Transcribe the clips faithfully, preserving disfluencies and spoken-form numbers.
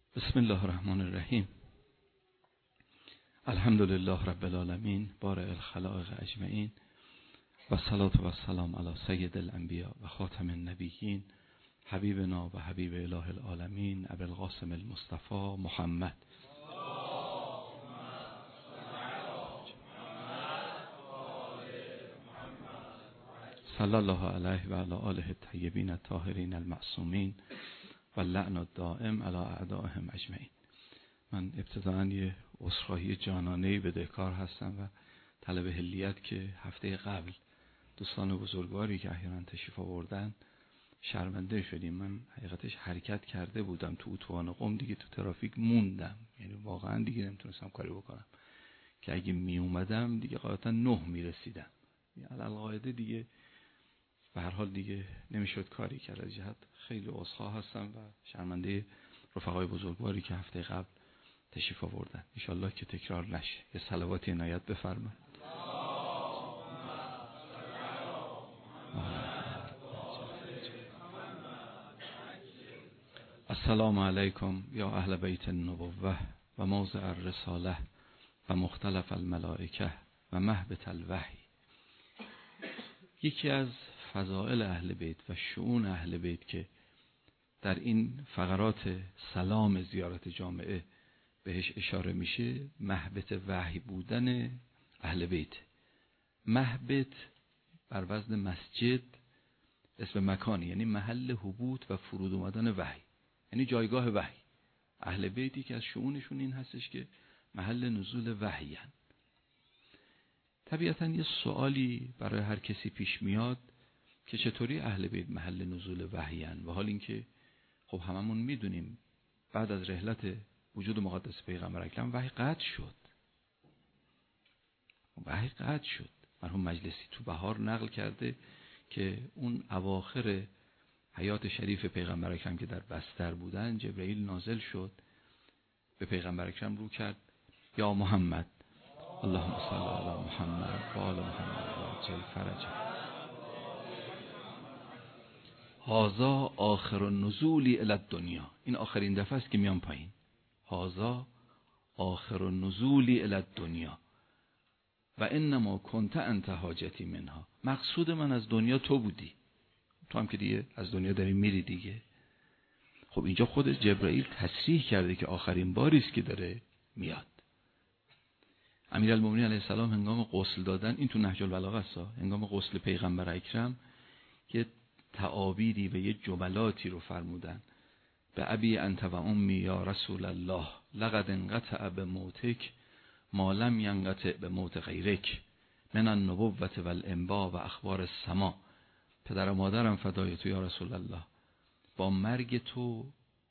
بسم الله الرحمن الرحیم. الحمد لله رب العالمین، بارئ الخلائق اجمعین، و الصلاة و السلام علی سید الانبیاء و خاتم النبیین، حبیبنا و حبیب اله العالمین، ابی القاسم المصطفى محمد. صلی الله علیه و علی آله الطیبین الطاهرین المعصومین و اللعن الدائم علی اعدائهم اجمعین. من ابتداءً یه عذرخواهی جانانه‌ای بدهکار هستم و طلب حلیت که هفته قبل دوستان بزرگواری که احیانا تشریف آوردن شرمنده شدیم. من حقیقتش حرکت کرده بودم تو اتوبان قم، دیگه تو ترافیک موندم، یعنی واقعا دیگه نمیتونستم کاری بکنم که اگه می اومدم دیگه قاعدتا نه میرسیدم. علی القاعده دیگه به هر حال دیگه نمیشد کاری کرد. از جهت خیلی عذرخواه هستم و شرمنده رفقای بزرگواری که هفته قبل تشریف آوردن. ان شاءالله که تکرار نشه. یه صلواتی عنایت بفرمایید. السلام علیکم یا اهل بیت النبوة و موضع الرساله و مختلف الملائکه و مهبط الوحی. یکی از فضائل اهل بیت و شؤون اهل بیت که در این فقرات سلام زیارت جامعه بهش اشاره میشه، مهبط وحی بودن اهل بیت. مهبط بر وزن مسجد اسم مکانی، یعنی محل هبوط و فرود اومدن وحی، یعنی جایگاه وحی. اهل بیتی که از شؤونشون این هستش که محل نزول وحی هن. طبیعتاً یه سوالی برای هر کسی پیش میاد که چطوری اهل بیت محل نزول وحی هن، و حال اینکه خب هممون میدونیم بعد از رحلت وجود مقدس پیغمبر اکرم وحی قطع شد. وحی قطع شد. مرحوم مجلسی تو بهار نقل کرده که اون اواخر حیات شریف پیغمبر اکرم که در بستر بودن، جبرئیل نازل شد، به پیغمبر اکرم رو کرد: یا محمد، اللهم صل علی محمد و آل محمد و عجل فرجه. هذا آخر النزول الی الدنیا. این آخرین دفعه است که میام پایین. هذا آخر النزول الی الدنیا و انما کنت انت حاجتی منها. مقصود من از دنیا تو بودی، تو هم که دیگه از دنیا داری میری دیگه. خب اینجا خود جبرئیل تصریح کرده که آخرین باری است که داره میاد. امیرالمومنین علیه السلام هنگام غسل دادن، این تو نهج البلاغه است، هنگام غسل پیغمبر اکرم یه تعابیری و یه جملاتی رو فرمودن: به ابی انت و امی یا رسول الله لقد انقطع بموتک ما لم ینقطع بموت غیرک من النبوة والانباء و اخبار السما. پدر و مادرم فدای تو یا رسول الله، با مرگ تو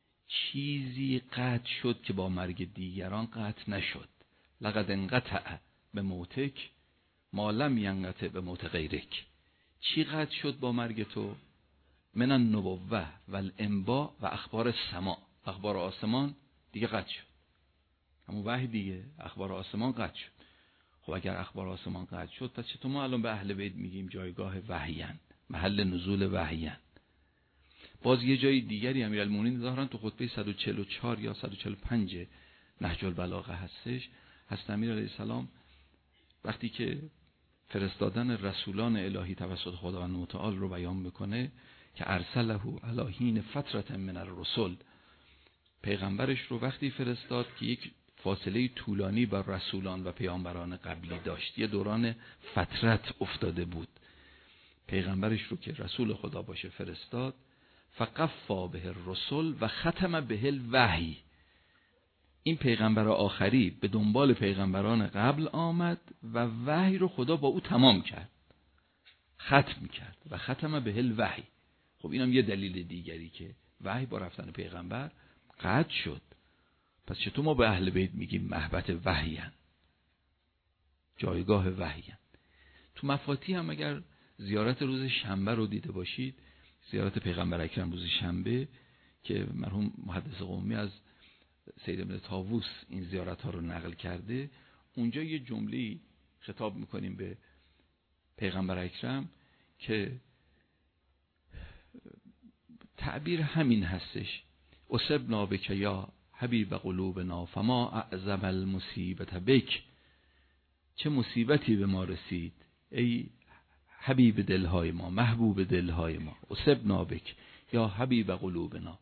چیزی قطع شد که با مرگ دیگران قطع نشد. لقد انقطع بموتک ما لم ینقطع بموت غیرک. چی قطع شد با مرگ تو؟ من النبوة والانباء و اخبار السما. اخبار آسمان دیگه قطع شد، همون وحی دیگه. اخبار آسمان قطع شد. خب اگر اخبار آسمان قطع شد، پس چطور ما الان به اهل بیت میگیم جایگاه وحیان، محل نزول وحیان؟ باز یه جای دیگری امیرالمومنین ظاهرا تو خطبه صد و چهل و چهار یا صد و چهل و پنج نهج البلاغه هستش، هست امیر علیه السلام وقتی که فرستادن رسولان الهی توسط خداوند متعال رو بیان میکنه که ارسله علی حین فترة من الرسل، پیغمبرش رو وقتی فرستاد که یک فاصله طولانی بر رسولان و پیامبران قبلی داشت، یه دوران فترت افتاده بود، پیغمبرش رو که رسول خدا باشه فرستاد. فقفا به الرسل و ختم به الوحی. این پیغمبر آخری به دنبال پیغمبران قبل آمد و وحی رو خدا با او تمام کرد، ختم کرد و ختم به الوحی. خب اینم یه دلیل دیگری که وحی با رفتن پیغمبر قطع شد. پس چطور ما به اهل بیت میگیم مهبط وحیان، جایگاه وحیان؟ تو مفاتیح هم اگر زیارت روز شنبه رو دیده باشید، زیارت پیغمبر اکرم روز شنبه که مرحوم محدث قمی از سید ابن طاووس این زیارت ها رو نقل کرده، اونجا یه جمله‌ای خطاب میکنیم به پیغمبر اکرم که تعبیر همین هستش: اصبنا بک یا حبیب قلوبنا فما اعظم المصیبت بک، چه مصیبتی به ما رسید ای حبیب دلهای ما، محبوب دلهای ما، اصبنا بک یا حبیب قلوبنا،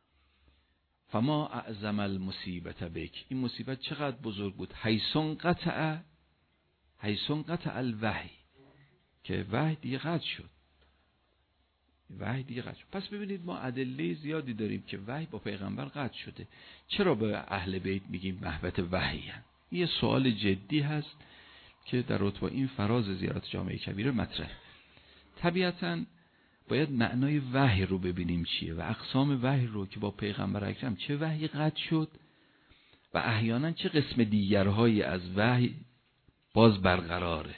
فما اعظم المصیبت بک، این مصیبت چقدر بزرگ بود، حیثون قطع حیثون قطع الوحی، که وحی دیگه قطع شد، وحی دیگه قطع شد. پس ببینید ما ادله زیادی داریم که وحی با پیغمبر قطع شده. چرا به اهل بیت میگیم محبت وحی هن؟ یه سوال جدی هست که در رتبه این فراز زیارت جامعه کبیره مطرح. طبیعتاً باید معنای وحی رو ببینیم چیه و اقسام وحی رو که با پیغمبر اکرم چه وحی قطع شد و احیانا چه قسم دیگرهایی از وحی باز برقراره.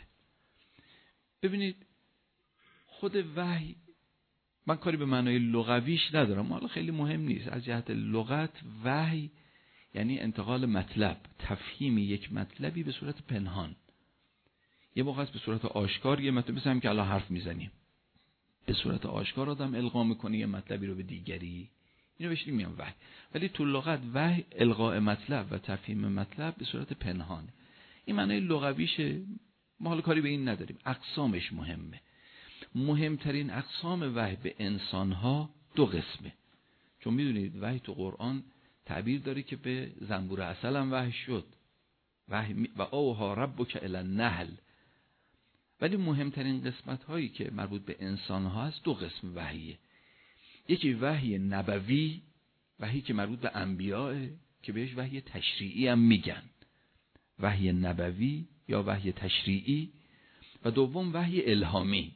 ببینید خود وحی، من کاری به معنای لغویش ندارم، حالا خیلی مهم نیست. از جهت لغت وحی یعنی انتقال مطلب، تفهیم یک مطلبی به صورت پنهان. یه موقع است به صورت آشکار یه مطلب، مثل هم که الان حرف میزنیم به صورت آشکار آدم القا میکنه یه مطلبی رو به دیگری، اینو بهش نمیگن وحی. ولی تو لغت وحی القاء مطلب و تفهیم مطلب به صورت پنهان. این معنای لغویشه، ما حالا کاری به این نداریم. اقسامش مهمه. مهمترین اقسام وحی به انسانها دو قسمه، چون میدونید وحی تو قرآن تعبیر داره که به زنبور عسل هم وحی شد، وحی و اوها ربک الی النحل. ولی مهمترین قسمت هایی که مربوط به انسان ها هست دو قسم وحیه. یکی وحی نبوی، وحی که مربوط به انبیاء که بهش وحی تشریعی هم میگن، وحی نبوی یا وحی تشریعی. و دوم وحی الهامی،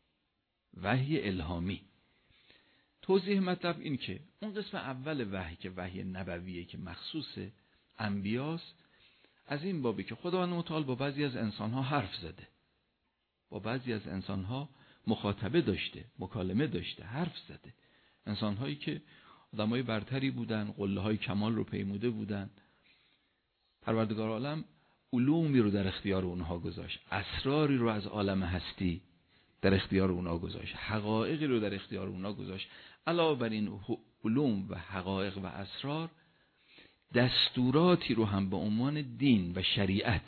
وحی الهامی. توضیح مطلب این که اون قسم اول وحی که وحی نبویه که مخصوص انبیاست، از این بابی که خداوند متعال با بعضی از انسانها حرف زده، با بعضی از انسانها مخاطبه داشته، مکالمه داشته، حرف زده. انسانهایی که آدمای برتری بودن، قله‌های کمال رو پیموده بودن. پروردگار عالم علومی رو در اختیار اونها گذاشت، اسراری رو از عالم هستی در اختیار اونها گذاشت، حقایقی رو در اختیار اونها گذاشت. علاوه بر این علوم و حقایق و اسرار، دستوراتی رو هم به عنوان دین و شریعت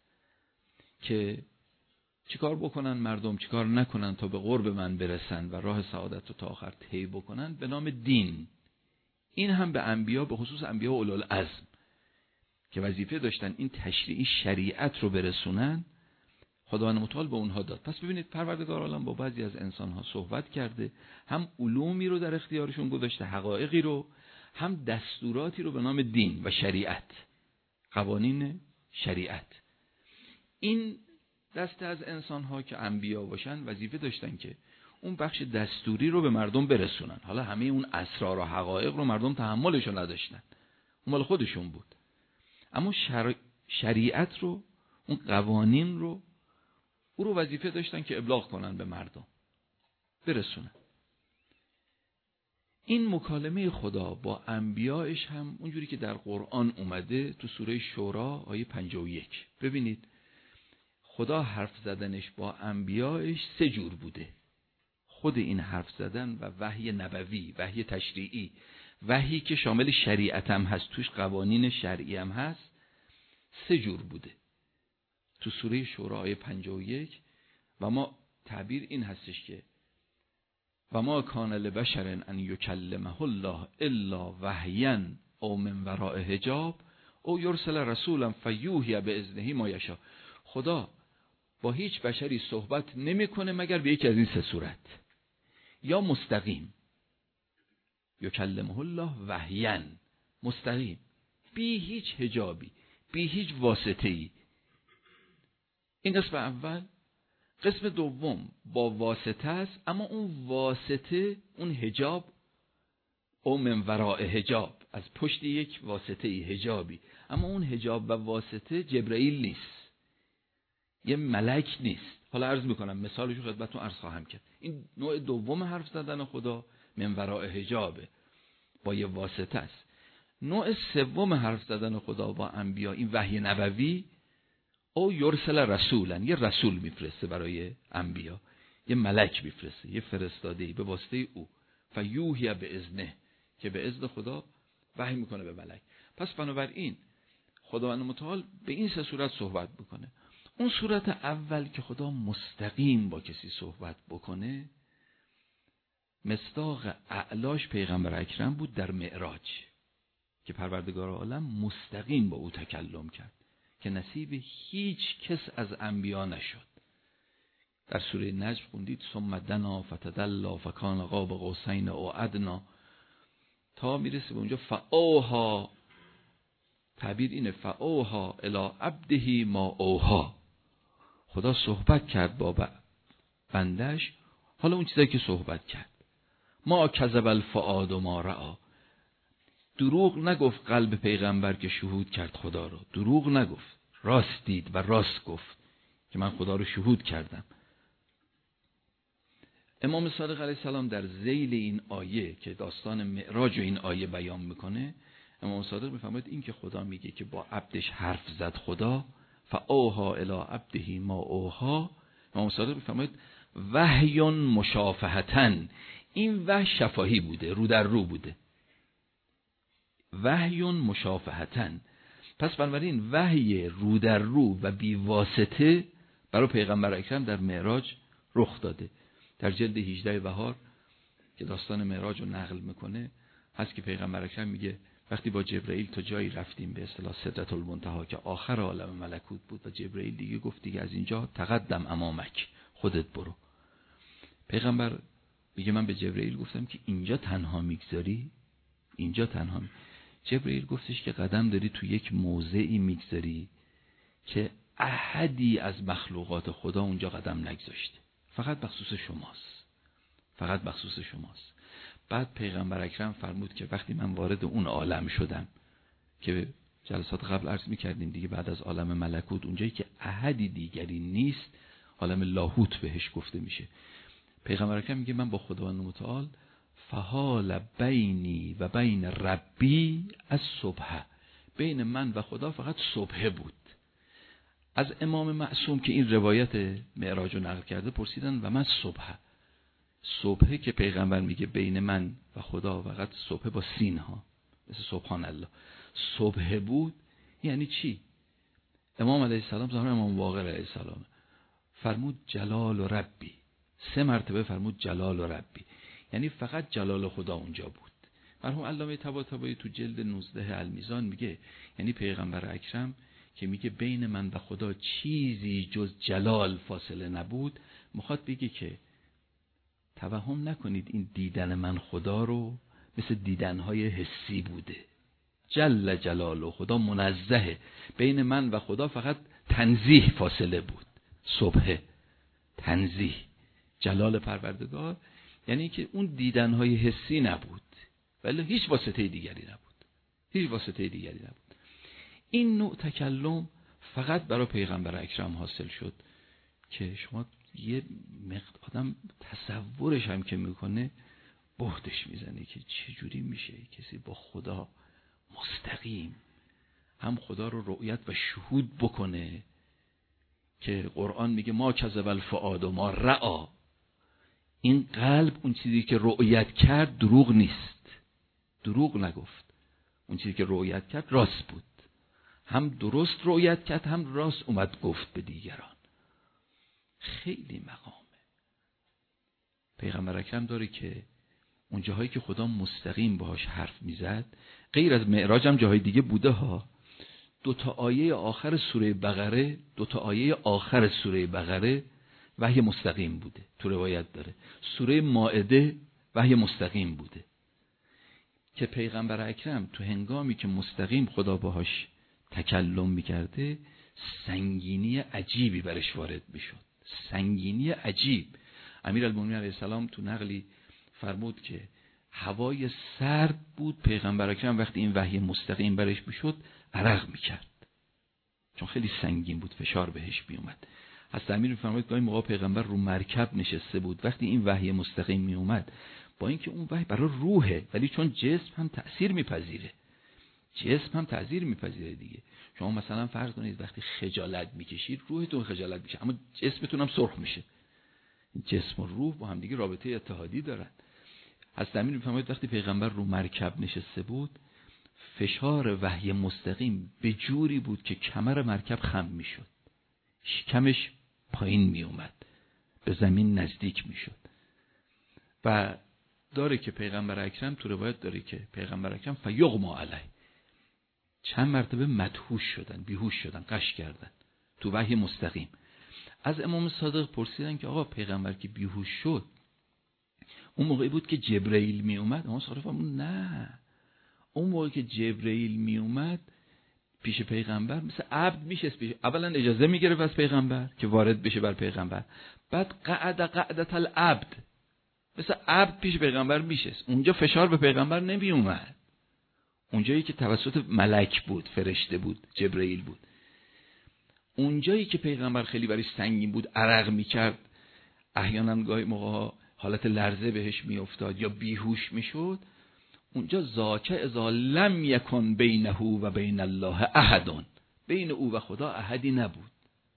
که چیکار بکنن مردم، چیکار نکنن تا به قرب من برسن و راه سعادت رو تا آخر طی بکنن به نام دین. این هم به انبیا، به خصوص انبیا اولوالعزم که وظیفه داشتن این تشریعی شریعت رو برسونن، خداوند متعال به اونها داد. پس ببینید پروردگار عالم با بعضی از انسانها صحبت کرده، هم علومی رو در اختیارشون گذاشته، حقایقی رو، هم دستوراتی رو به نام دین و شریعت، قوانین شریعت. این دسته از انسانها که انبیا باشن وظیفه داشتن که اون بخش دستوری رو به مردم برسونن. حالا همه اون اسرار و حقایق رو مردم تحملش رو نداشتن، اون مال خودشون بود. اما شر... شریعت رو، اون قوانین رو، او رو وظیفه داشتن که ابلاغ کنن به مردم، برسونن. این مکالمه خدا با انبیایش هم اونجوری که در قرآن اومده تو سوره شورا آیه پنجاه و یک. ببینید خدا حرف زدنش با انبیایش سه جور بوده. خود این حرف زدن و وحی نبوی، وحی تشریعی، وحی که شامل شریعت هم هست، توش قوانین شرعی هم هست، سه جور بوده. تو سوره شورا آیه پنجاه و یک و ما تعبیر این هستش که و ما کان لبشر ان یکلمه الله الا وحیا او من وراء حجاب او یرسل رسولا فیوحی باذنه ما یشاء. خدا با هیچ بشری صحبت نمیکنه مگر به یکی از این سه صورت: یا مستقیم، یکلمه الله وحیا، مستقیم، بی هیچ حجابی، بی هیچ واسطه‌ای. این قسم اول. قسم دوم با واسطه است، اما اون واسطه، اون حجاب، او من وراء حجاب، از پشت یک واسطه حجابی، اما اون حجاب و واسطه جبرئیل نیست، یه ملک نیست. حالا عرض میکنم، مثالشو خدمتتون عرض خواهم کرد. این نوع دوم حرف زدن خدا من وراء حجابه، با یه واسطه است. نوع سوم حرف زدن خدا با انبیا، این وحی نبوی، او یرسل رسولا، یه رسول میفرسته برای انبیا، یه ملک میفرسته، یه فرستاده‌ای به واسطه او، فیوحی باذنه، که به اذن خدا وحی میکنه به ملک. پس بنابراین خداوند متعال به این سه صورت صحبت بکنه. اون صورت اول که خدا مستقیم با کسی صحبت بکنه، مصداق اعلاش پیغمبر اکرم بود در معراج که پروردگار عالم مستقیم با او تکلم کرد که نصیب هیچ کس از انبیا نشد. در سوره نجم خوندید ثم دنا فتدلی فکان قاب قوسین او ادنا، تا میرسه به اونجا فاوها، تعبیر اینه فاوها الی عبده ما اوها، خدا صحبت کرد با بندش. حالا اون چیزایی که صحبت کرد، ما کذب الفؤاد ما رأى، دروغ نگفت قلب پیغمبر که شهود کرد خدا رو، دروغ نگفت، راست دید و راست گفت که من خدا رو شهود کردم. امام صادق علیه السلام در ذیل این آیه که داستان معراج و این آیه بیان میکنه، امام صادق میفرماید این که خدا میگه که با عبدش حرف زد خدا، فاوها الی عبده ما اوها، امام صادق میفرماید وحی مشافهةً، این وحی شفاهی بوده، رو در رو بوده، وحی مشافهةً. پس بنابراین وحی رو در رو و بی واسطه برای پیغمبر اکرم در معراج رخ داده. در جلد هجده بهار که داستان معراج رو نقل میکنه هست که پیغمبر اکرم میگه وقتی با جبرئیل تا جایی رفتیم به اصطلاح سدرة المنتهی که آخر عالم ملکوت بود و جبرئیل دیگه گفت دیگه از اینجا تقدم امامک، خودت برو. پیغمبر میگه من به جبرئیل گفتم که اینجا تنها میگذاری؟ اینجا تنها می... جبرئیل گفتش که قدم داری تو یک موضعی میگذاری که احدی از مخلوقات خدا اونجا قدم نگذاشته، فقط بخصوص شماست، فقط بخصوص شماست. بعد پیغمبر اکرم فرمود که وقتی من وارد اون عالم شدم که جلسات قبل عرض میکردیم دیگه، بعد از عالم ملکوت اونجایی که احدی دیگری نیست، عالم لاهوت بهش گفته میشه، پیغمبر اکرم میگه من با خداوند متعال فحال بینی و بین ربی از صبح، بین من و خدا فقط صبح بود. از امام معصوم که این روایت معراج رو نقل کرده پرسیدن و من صبح، صبح که پیغمبر میگه بین من و خدا فقط صبح با سین ها مثل سبحان الله، صبح بود یعنی چی؟ امام علیه السلام زمان امام باقر علیه السلام فرمود جلال و ربی، سه مرتبه فرمود جلال و ربی، یعنی فقط جلال خدا اونجا بود. مرحوم علامه طباطبایی تو جلد نوزده المیزان میگه یعنی پیغمبر اکرم که میگه بین من و خدا چیزی جز جلال فاصله نبود، میخواد بگه که توهم نکنید این دیدن من خدا رو مثل دیدنهای حسی بوده. جل جلاله، خدا منزهه، بین من و خدا فقط تنزیه فاصله بود، صبح تنزیه، جلال پروردگار یعنی که اون دیدنهای حسی نبود، ولی هیچ واسطه دیگری نبود، هیچ واسطه دیگری نبود. این نوع تکلم فقط برای پیغمبر اکرم حاصل شد که شما یه مقدار آدم تصورش هم که میکنه بهتش میزنه که چجوری میشه کسی با خدا مستقیم هم خدا رو رؤیت و شهود بکنه که قرآن میگه ما کذب الفؤاد ما رأى، این قلب اون چیزی که رؤیت کرد دروغ نیست، دروغ نگفت، اون چیزی که رؤیت کرد راست بود، هم درست رؤیت کرد هم راست اومد گفت به دیگران. خیلی مقامه. پیغمبر اکرم داره که اون جاهایی که خدا مستقیم باهاش حرف میزد، غیر از معراج هم جاهای دیگه بوده ها. دو تا آیه آخر سوره بقره، دو تا آیه آخر سوره بقره وحی مستقیم بوده، تو روایت داره. سوره مائده وحی مستقیم بوده که پیغمبر اکرم تو هنگامی که مستقیم خدا باهاش تکلم میکرده سنگینی عجیبی برش وارد میشد، سنگینی عجیب. امیرالمومنین علیه السلام تو نقلی فرمود که هوای سرد بود، پیغمبر اکرم وقتی این وحی مستقیم برش میشد عرق میکرد چون خیلی سنگین بود، فشار بهش میومد. حضرت امیر میفرماید گاهی موقع پیغمبر رو مرکب نشسته بود، وقتی این وحی مستقیم میومد، با اینکه اون وحی برای روحه ولی چون جسم هم تأثیر میپذیره، جسم هم تأثیر میپذیره دیگه. شما مثلا فرض کنید وقتی خجالت میکشید روحتون خجالت میشه اما جسمتون هم سرخ میشه، جسم و روح با هم دیگه رابطه اتحادی دارن. حضرت امیر میفرماید وقتی پیغمبر رو مرکب نشسته بود فشار وحی مستقیم به جوری بود که کمر مرکب خم میشد، شکمش پایین می اومد، به زمین نزدیک میشد. و داره که پیغمبر اکرم تو روایت داره که پیغمبر اکرم فیغما علیه، چند مرتبه مدهوش شدن، بیهوش شدن، قش کردن تو وحی مستقیم. از امام صادق پرسیدن که آقا پیغمبر که بیهوش شد اون موقعی بود که جبرئیل می اومد؟ امام صادق فرمود نه، اون موقعی که جبرئیل می اومد پیش پیغمبر مثل عبد میشه، اولا اجازه میگرفت از پیغمبر که وارد بشه بر پیغمبر، بعد قعد قعدت العبد، مثل عبد پیش پیغمبر میشه. اونجا فشار به پیغمبر نمی اومد، اونجایی که توسط ملک بود، فرشته بود، جبرئیل بود. اونجایی که پیغمبر خیلی برای سنگین بود، عرق میکرد، احیانا گاهی موقع حالت لرزه بهش میافتاد یا بیهوش میشد، اونجا ذاک اذا لم یکن بینه و بین الله احد، بین او و خدا احدی نبود.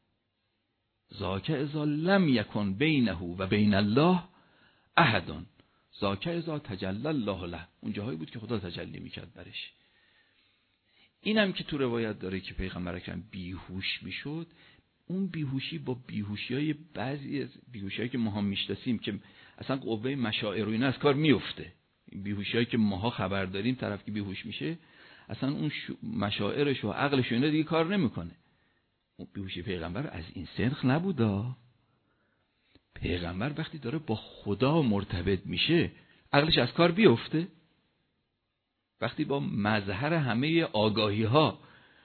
ذاک اذا لم یکن بینه و بین الله احد، ذاک اذا تجلی الله له، اون جاهایی بود که خدا تجلی میکرد برش. اینم که تو روایت داره که پیغمبر اکرم بیهوش میشد، اون بیهوشی با بیهوشیای بعضی از بیهوشیایی که ما هم میشناسیم که اصلا قوه مشاعر و اینا از کار میفته، بیهوشیایی که ماها خبر داریم، طرف که بیهوش میشه اصلا اون مشاعرش و عقلش و اینا دیگه کار نمیکنه. اون بیهوشی پیغمبر از این سنخ نبودا. پیغمبر وقتی داره با خدا مرتبط میشه عقلش از کار بیفته؟ وقتی با مظهر همه آگاهی ها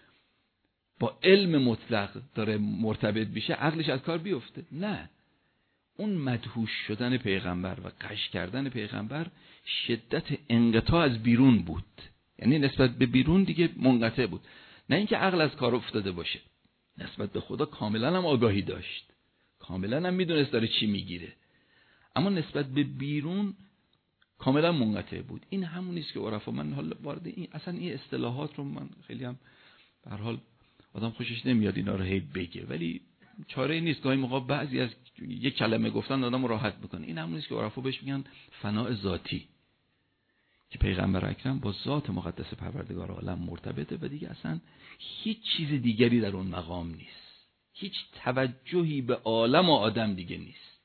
با علم مطلق داره مرتبط میشه عقلش از کار بیفته؟ نه. اون مدهوش شدن پیغمبر و قش کردن پیغمبر شدت انقطاع از بیرون بود، یعنی نسبت به بیرون دیگه منقطع بود، نه اینکه عقل از کار افتاده باشه. نسبت به خدا کاملا هم آگاهی داشت، کاملا هم میدونست داره چی میگیره، اما نسبت به بیرون کاملا منقطع بود. این همونیست که عرفا، من حالا وارد این اصلا این اصطلاحات رو من خیلی هم به هر حال آدم خوشش نمیاد اینا رو هی بگه، ولی چاره نیست. گاهی موقع بعضی از یک کلمه گفتن آدم رو راحت میکنه. این همونیست که عرفا بهش میگن فناء ذاتی، که پیغمبر اکرم با ذات مقدس پروردگار عالم مرتبطه و دیگه اصلا هیچ چیز دیگری در اون مقام نیست، هیچ توجهی به عالم و آدم دیگه نیست،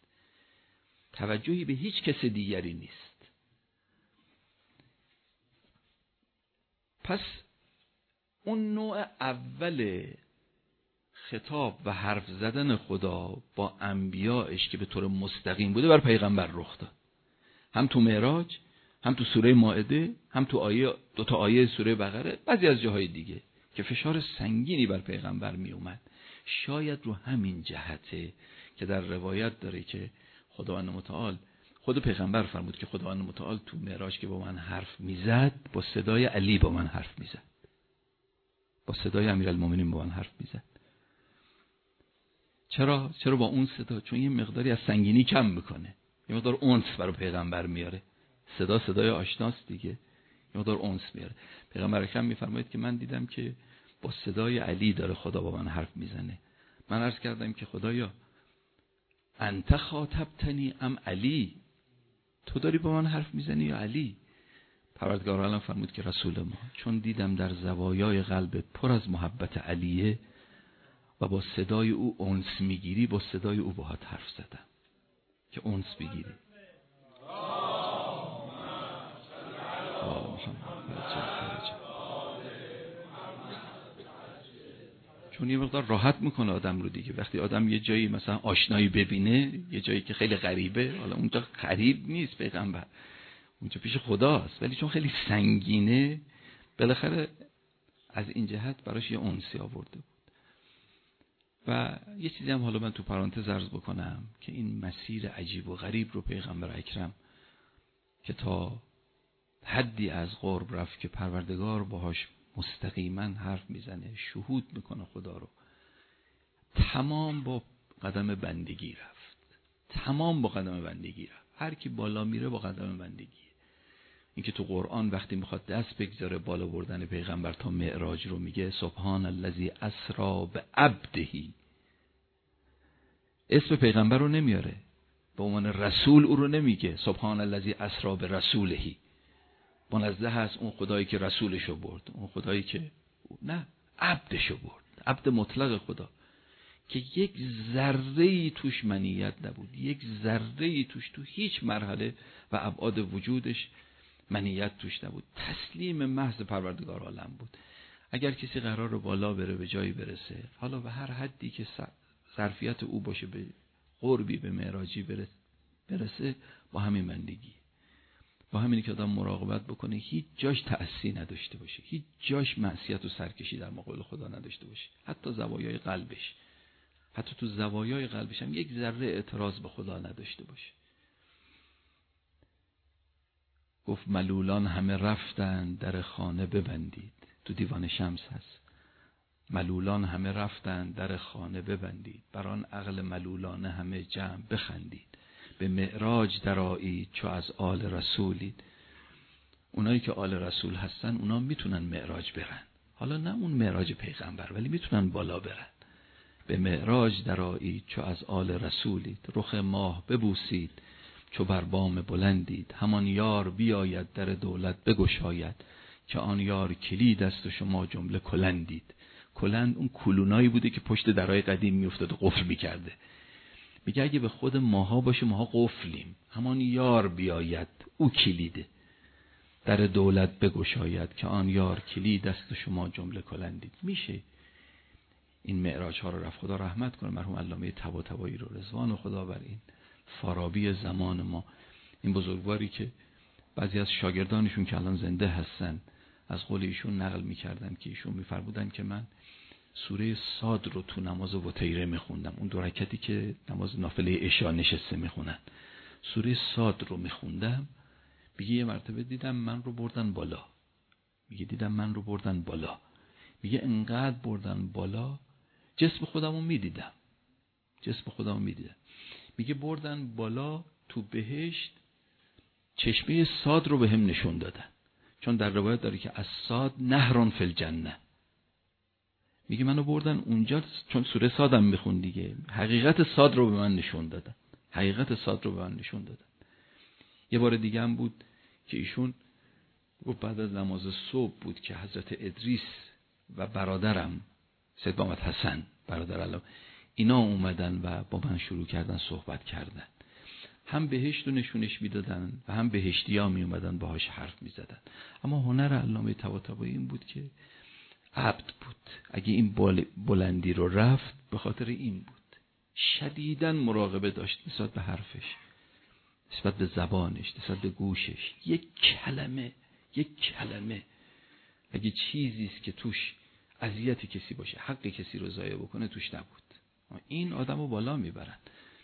توجهی به هیچ کس دیگری نیست. پس اون نوع اول خطاب و حرف زدن خدا با انبیائش که به طور مستقیم بوده بر پیغمبر رخ داد، هم تو معراج، هم تو سوره مائده، هم تو آیه دو تا آیه سوره بقره، بعضی از جاهای دیگه که فشار سنگینی بر پیغمبر می اومد. شاید رو همین جهته که در روایت داره که خداوند متعال، خود پیغمبر فرمود که خداوند متعال تو معراج که با من حرف میزد با صدای علی با من حرف میزد، با صدای امیرالمومنین با من حرف میزد. چرا؟ چرا با اون صدا؟ چون یه مقداری از سنگینی کم میکنه، یه مقدار انس برای پیغمبر میاره. صدا صدای آشناست دیگه، یه مقدار انس میاره. پیغمبر اکرم میفرماید که من دیدم که با صدای علی داره خدا با من حرف میزنه. من عرض کردم که خدایا انت خاطبتنی ام علی، تو داری با من حرف میزنی یا علی؟ پروردگار عالم فرمود که رسول ما، چون دیدم در زوایای قلبت پر از محبت علیه و با صدای او انس میگیری، با صدای او باهات حرف زدم که انس بگیری. چون یه مقدار راحت میکنه آدم رو دیگه. وقتی آدم یه جایی مثلا آشنایی ببینه، یه جایی که خیلی غریبه، حالا اونجا غریب نیست پیغمبر، اونجا پیش خداست، ولی چون خیلی سنگینه بالاخره از این جهت براش یه انسی آورده بود. و یه چیزی هم حالا من تو پرانتز عرض بکنم که این مسیر عجیب و غریب رو پیغمبر اکرم که تا حدی از قرب رفت که پروردگار باهاش مستقیما حرف میزنه، شهود میکنه خدا رو، تمام با قدم بندگی رفت، تمام با قدم بندگی رفت. هر کی بالا میره با قدم بندگی. این که تو قرآن وقتی میخواد دست بگذاره بالا بردن پیغمبر تا معراج رو میگه سبحان الذی اسری بعبدهی، اسم پیغمبر رو نمیاره، به عنوان رسول او رو نمیگه سبحان الذی اسری برسولهی، منزه هست اون خدایی که رسولشو برد، اون خدایی که نه، عبدشو برد، عبد مطلق خدا که یک ذره‌ای توش منیت نبود، یک ذره‌ای توش تو هیچ مرحله و ابعاد وجودش منیت توش نبود، تسلیم محض پروردگار عالم بود. اگر کسی قرار بالا بره به جایی برسه، حالا به هر حدی که ظرفیت او باشه، به قربی به معراجی برسه، با همین بندگی، با همینی که آدم مراقبت بکنه هیچ جاش تعصی نداشته باشه، هیچ جاش معصیت و سرکشی در مقابل خدا نداشته باشه، حتی زوایای قلبش، حتی تو زوایای قلبش هم یک ذره اعتراض به خدا نداشته باشه. گفت ملولان همه رفتن در خانه ببندید، تو دیوان شمس هست. ملولان همه رفتن در خانه ببندید، بران عقل ملولانه همه جمع بخندید. به معراج درآیید چو از آل رسولید. اونایی که آل رسول هستن اونا میتونن معراج برن، حالا نه اون معراج پیغمبر، ولی میتونن بالا برن. به معراج درآیید چو از آل رسولید، رخ ماه ببوسید چو بر بام بلندید. همان یار بیاید در دولت بگشاید، که آن یار کلید است و شما جمله کلندید. کلند اون کلونایی بوده که پشت درای قدیم میافتاد و قفل میکرده. میگه اگه به خود ماها باشه ماها قفلیم، همان یار بیاید او کلیده، در دولت بگشاید که آن یار کلید است و شما جمله کلندید. میشه این معراج ها رو رفت. خدا رحمت کنه مرحوم علامه طباطبایی رو، رضوان خدا بر این فارابی زمان ما، این بزرگواری که بعضی از شاگردانشون که الان زنده هستن از قول ایشون نقل میکردن که ایشون میفرمودن که من سوره صاد رو تو نماز وتیره میخوندم، اون دو رکعتی که نماز نافله عشا نشسته میخونن، سوره صاد رو میخوندم. میگه یه مرتبه دیدم من رو بردن بالا، میگه دیدم من رو بردن بالا، میگه انقدر بردن بالا جسم خودم رو میدیدم، جسم خودم رو میدیدم. میگه بردن بالا تو بهشت، چشمه صاد رو به هم نشون دادن، چون در روایت داره که از صاد نهرون فی الجنه. میگه منو بردن اونجا چون سوره صادم میخون دیگه، حقیقت صاد رو به من نشون دادن، حقیقت صاد رو به من نشون دادن. یه بار دیگه هم بود که ایشون گفت بعد از نماز صبح بود که حضرت ادریس و برادرم سید محمد حسن برادر علم اینا اومدن و با من شروع کردن صحبت کردن، هم بهشت رو نشونش میدادن و هم بهشتی ها می اومدن باهاش حرف میزدن. اما هنر علامه طباطبایی این بود که عبد بود، اگه این بلندی رو رفت به خاطر این بود، شدیداً مراقبه داشت نسبت به حرفش، نسبت به زبانش، نسبت به گوشش. یک کلمه یک کلمه اگه چیزی است که توش اذیت کسی باشه، حق کسی رو ضایع بکنه توش نبود. این آدمو بالا میبرن.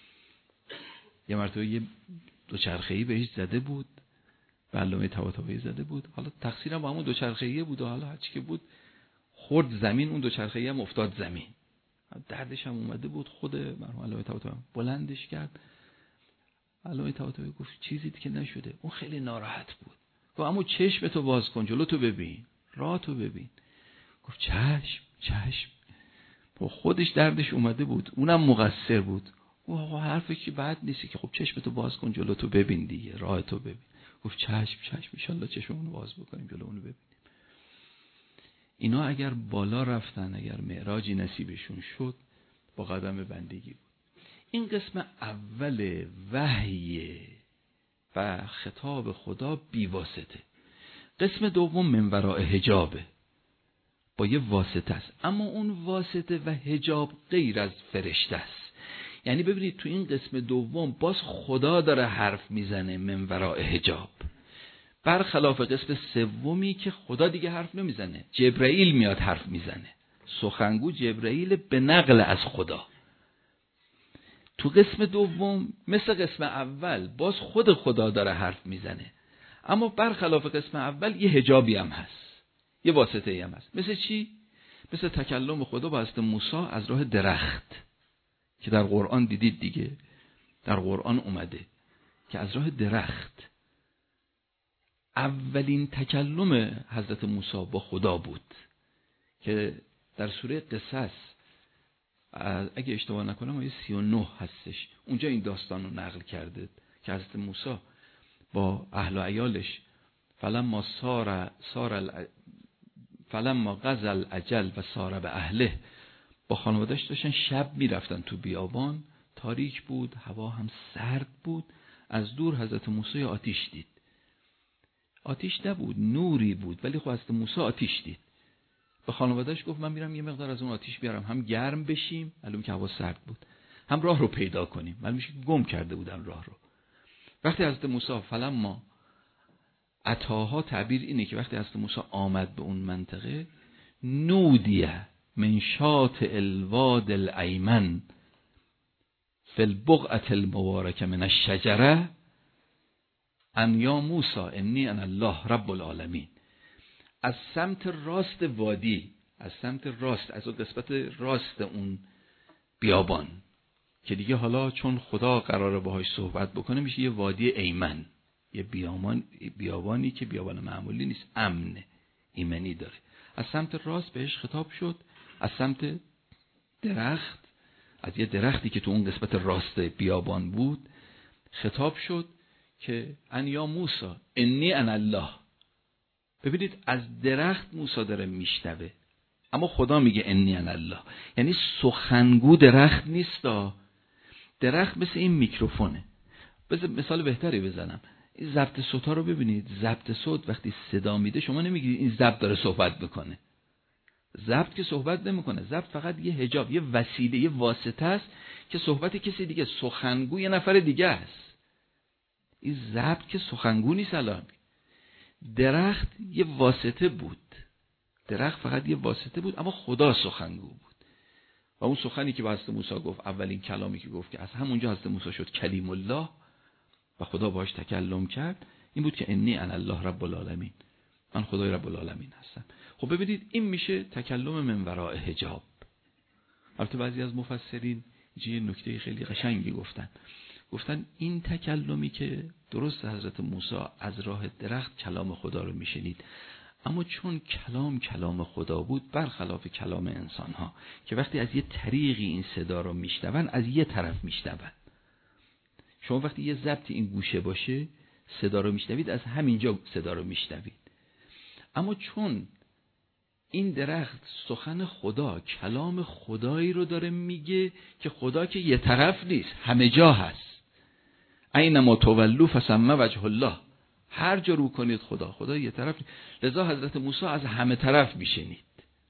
یه مرتبه یه دوچرخه‌ای بهش زده بود، به علامه طباطبایی زده بود، حالا تقصیرم با همون دوچرخه‌ای بود و حالا هرچی که بود خورد زمین، اون دوچرخه‌ای هم افتاد زمین، دردش هم اومده بود. خود مرحوم علامه طباطبایی بلندش کرد، علامه طباطبایی گفت چیزی که نشده. اون خیلی ناراحت بود، گفت اما چشمتو باز کن، جلو تو ببین، راه تو ببین. گفت چشم چشم. با خودش دردش اومده بود، اونم مقصر بود. گفت آقا حرفی که بد نیست که خب چشمتو باز کن جلو تو ببین دیگه، راه تو ببین. گفت چشم چشم، ان شاء الله چشممونو باز بکنیم جلو اونو ببینیم. اینا اگر بالا رفتن، اگر معراجی نصیبشون شد، با قدم بندگی بود. این قسم اول وحی و خطاب خدا بی واسطه. قسم دوم من وراء حجابه، با یه واسطه است، اما اون واسطه و حجاب غیر از فرشته است. یعنی ببینید تو این قسم دوم باز خدا داره حرف میزنه من وراء حجاب، برخلاف قسم سومی که خدا دیگه حرف نمیزنه، جبرائیل میاد حرف میزنه، سخنگو جبرائیل به نقل از خدا. تو قسم دوم مثل قسم اول باز خود خدا داره حرف میزنه، اما برخلاف قسم اول یه حجابی هم هست، یه واسطه‌ای هم هست. مثل چی؟ مثل تکلم خدا با حضرت موسی از راه درخت که در قرآن دیدید دیگه، در قرآن اومده که از راه درخت. اولین تکلم حضرت موسی با خدا بود که در سوره قصص اگه اشتباه نکنم آیه سی و نه هستش، اونجا این داستان رو نقل کرده که حضرت موسی با اهل و عیالش فلما سار سار ال... فلما قضى الاجل و سار به اهله، با خانواده‌اش داشتن شب میرفتن تو بیابان، تاریک بود، هوا هم سرد بود. از دور حضرت موسی آتش دید. آتش نبود، نوری بود، ولی خب حضرت موسی آتش دید. به خانواده‌اش گفت من میرم یه مقدار از اون آتش بیارم، هم گرم بشیم، معلومه که هوا سرد بود، هم راه رو پیدا کنیم. معلومه که گم کرده بودن راه رو. وقتی حضرت موسی فلما عطاها، تعبیر اینه که وقتی حضرت موسی آمد به اون منطقه، نودیه من شاطئ الواد الایمن فی البقعة المبارکه من الشجره ان یا موسی انی انا الله رب العالمین. از سمت راست وادی، از سمت راست، از اون قسمت راست اون بیابان که دیگه حالا چون خدا قراره باهاش صحبت بکنه میشه یه وادی ایمن، یه بیابان، بیابانی که بیابان معمولی نیست، امن ایمنی داره. از سمت راست بهش خطاب شد، از سمت درخت، از یه درختی که تو اون قسمت راست بیابان بود خطاب شد که ان یا موسی انی انا الله. ببینید از درخت موسی داره میشنوه، اما خدا میگه انی انا الله، یعنی سخنگو درخت نیستا. درخت مثل این میکروفونه. بذار مثال بهتری بزنم. این ضبط صوت رو ببینید. ضبط صوت وقتی صدا میده شما نمیگید این ضبط داره صحبت میکنه. ضبط که صحبت نمیکنه. ضبط فقط یه حجاب، یه وسیله، یه واسطه است که صحبت کسی دیگه، سخنگو یه نفر دیگه است. این ضبط که سخنگو نیست. الان درخت یه واسطه بود. درخت فقط یه واسطه بود، اما خدا سخنگو بود. و اون سخنی که با حضرت موسی گفت، اولین کلامی که گفت که از همونجا حضرت موسی شد کلیم الله و خدا باهاش تکلم کرد، این بود که انی انا الله رب العالمین، من خدای رب العالمین هستم. خب ببینید این میشه تکلم من وراء حجاب. البته بعضی از مفسرین یه نکته خیلی قشنگی گفتن. گفتن این تکلمی که درست حضرت موسی از راه درخت کلام خدا رو میشنید، اما چون کلام کلام خدا بود، برخلاف کلام انسان ها که وقتی از یه طریقی این صدا رو میشنون از یه طرف میشنون. شما وقتی یه ضبط این گوشه باشه صدا رو میشنوید، از همینجا صدا رو میشنوید. اما چون این درخت سخن خدا، کلام خدایی رو داره میگه که خدا که یه طرف نیست، همه جا هست. اینما تولوا فثم وجه الله، هر جا رو کنید خدا، خدا یه طرف نیست. لذا حضرت موسی از همه طرف میشنید.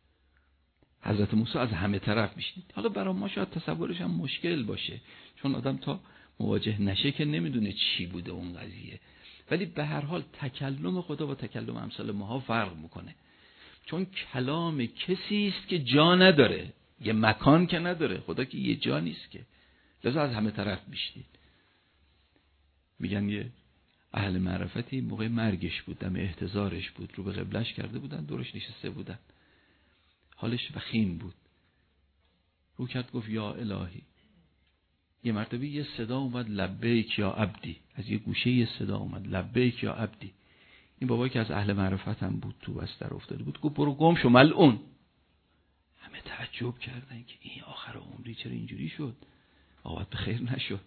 حضرت موسی از همه طرف میشنید. حالا برای ما شاید تصورش هم مشکل باشه، چون آدم تا مواجه نشه که نمیدونه چی بوده اون قضیه. ولی به هر حال تکلم خدا با تکلم امثال ماها فرق میکنه، چون کلام کسی است که جا نداره، یه مکان که نداره. خدا که یه جا نیست که، لذا از همه طرف میشنید. میگن یه اهل معرفتی موقع مرگش بود، دم احتضارش بود، رو به قبلش کرده بودن، دورش نشسته بودن، حالش وخیم بود. رو کرد گفت یا الهی. یه مرتبه یه صدا اومد لبیک یا عبدی، از یه گوشه یه صدا اومد لبیک یا عبدی. این بابایی که از اهل معرفت هم بود تو بستر افتاده بود، گفت برو گم شو ملعون. همه تعجب کردن که این آخر عمری چرا اینجوری شد، عاقبت به خیر نشد.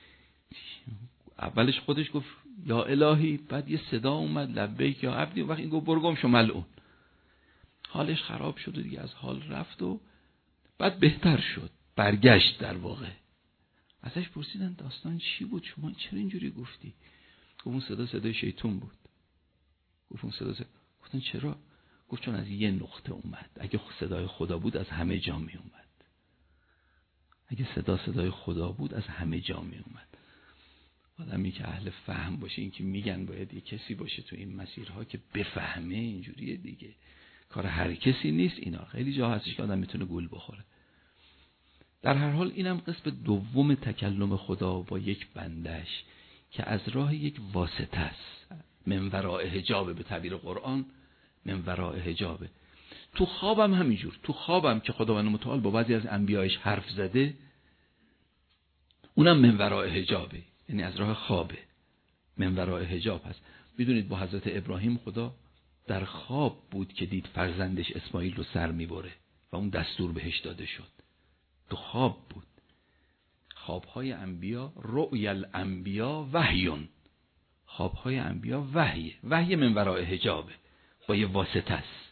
اولش خودش گفت یا الهی، بعد یه صدا اومد لبیک یا عبدی، وقت این گفت برو گم شو ملعون. حالش خراب شد و دیگه از حال رفت و بعد بهتر شد، برگشت. در واقع ازش پرسیدن داستان چی بود، شما چرا اینجوری گفتی؟ گفت اون صدا صدای شیطان بود. گفت اون صدا صدا گفتن چرا؟ گفت چون از یه نقطه اومد، اگه صدای خدا بود از همه جا می اومد. اگه صدا صدای خدا بود از همه جا می اومد. آدمی که اهل فهم باشه، این که میگن باید یه کسی باشه تو این مسیرها که بفهمه، اینجوریه دیگه، کار هر کسی نیست. اینا خیلی جا هستش که آدم میتونه گول بخوره. در هر حال اینم قسم دوم تکلم خدا با یک بندش که از راه یک واسطه است، من وراء حجاب، به تعبیر قرآن من وراء حجاب. تو خوابم همینجور، تو خوابم که خداوند متعال با بعضی از انبیایش حرف زده، اونم من وراء حجابه، یعنی از راه خوابه، من وراء حجاب هست. میدونید با حضرت ابراهیم خدا در خواب بود که دید فرزندش اسماعیل رو سر میبره و اون دستور بهش داده شد. تو خواب بود. خوابهای انبیا، رؤیا الانبیا وحیون، خوابهای انبیا وحیه، وحی من وراء حجابه، با یه واسطه است.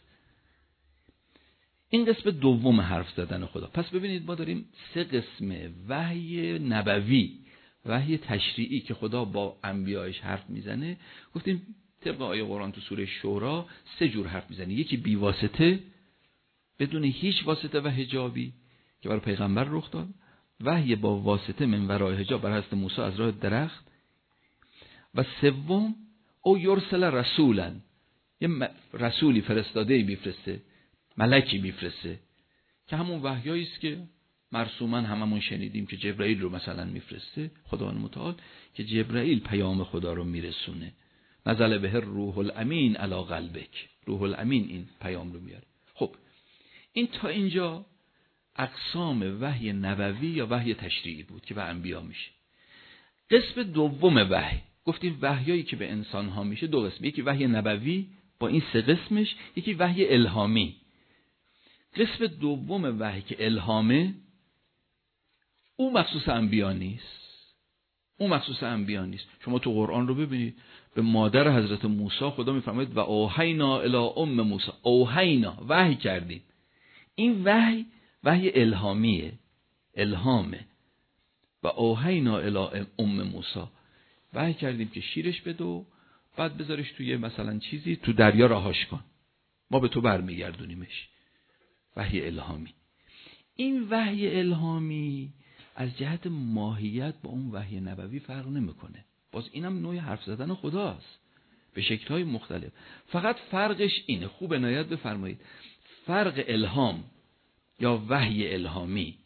این قسم دوم حرف زدن خدا. پس ببینید ما داریم سه قسم وحی نبوی، وحی تشریعی که خدا با انبیایش حرف میزنه. گفتیم طبق آیه قرآن تو سوره شورا سه جور حرف میزنه. یکی بی واسطه، بدون هیچ واسطه و حجابی که برای پیغمبر رخ داد. وحی با واسطه من وراء حجاب بر حضرت موسی از راه درخت. و سوم او یرسل رسولا، یه رسولی فرستاده میفرسته، ملکی میفرسته، که همون وحیایی است که مرسوما هممون شنیدیم که جبرائیل رو مثلا میفرسته خداوند متعال، که جبرائیل پیام خدا رو میرسونه. نزل به روح الامین علی قلبک، روح الامین این پیام رو میاره. خب این تا اینجا اقسام وحی نبوی یا وحی تشریعی بود که به انبیا میشه. قسم دوم وحی، گفتیم وحیایی که به انسان ها میشه دو قسم، یکی وحی نبوی با این سه قسمش، یکی وحی الهامی. قسم دوم وحی که الهامه، او مخصوص انبیا نیست، او مخصوص انبیا نیست. شما تو قرآن رو ببینید، به مادر حضرت موسی خدا میفرماید و اوحینا الی ام موسی، اوحینا، وحی کردیم. این وحی وحی الهامیه، الهامه. و اوحینا الی ام موسی، وحی کردیم که شیرش بده و بعد بذارش توی مثلا چیزی تو دریا رهاش کن، ما به تو برمیگردونیمش. وحی الهامی. این وحی الهامی از جهت ماهیت با اون وحی نبوی فرق نمیکنه. باز اینم نوع حرف زدن خداست به شکل‌های مختلف. فقط فرقش اینه، خوب عنایت بفرمایید، فرق الهام یا وحی الهامی،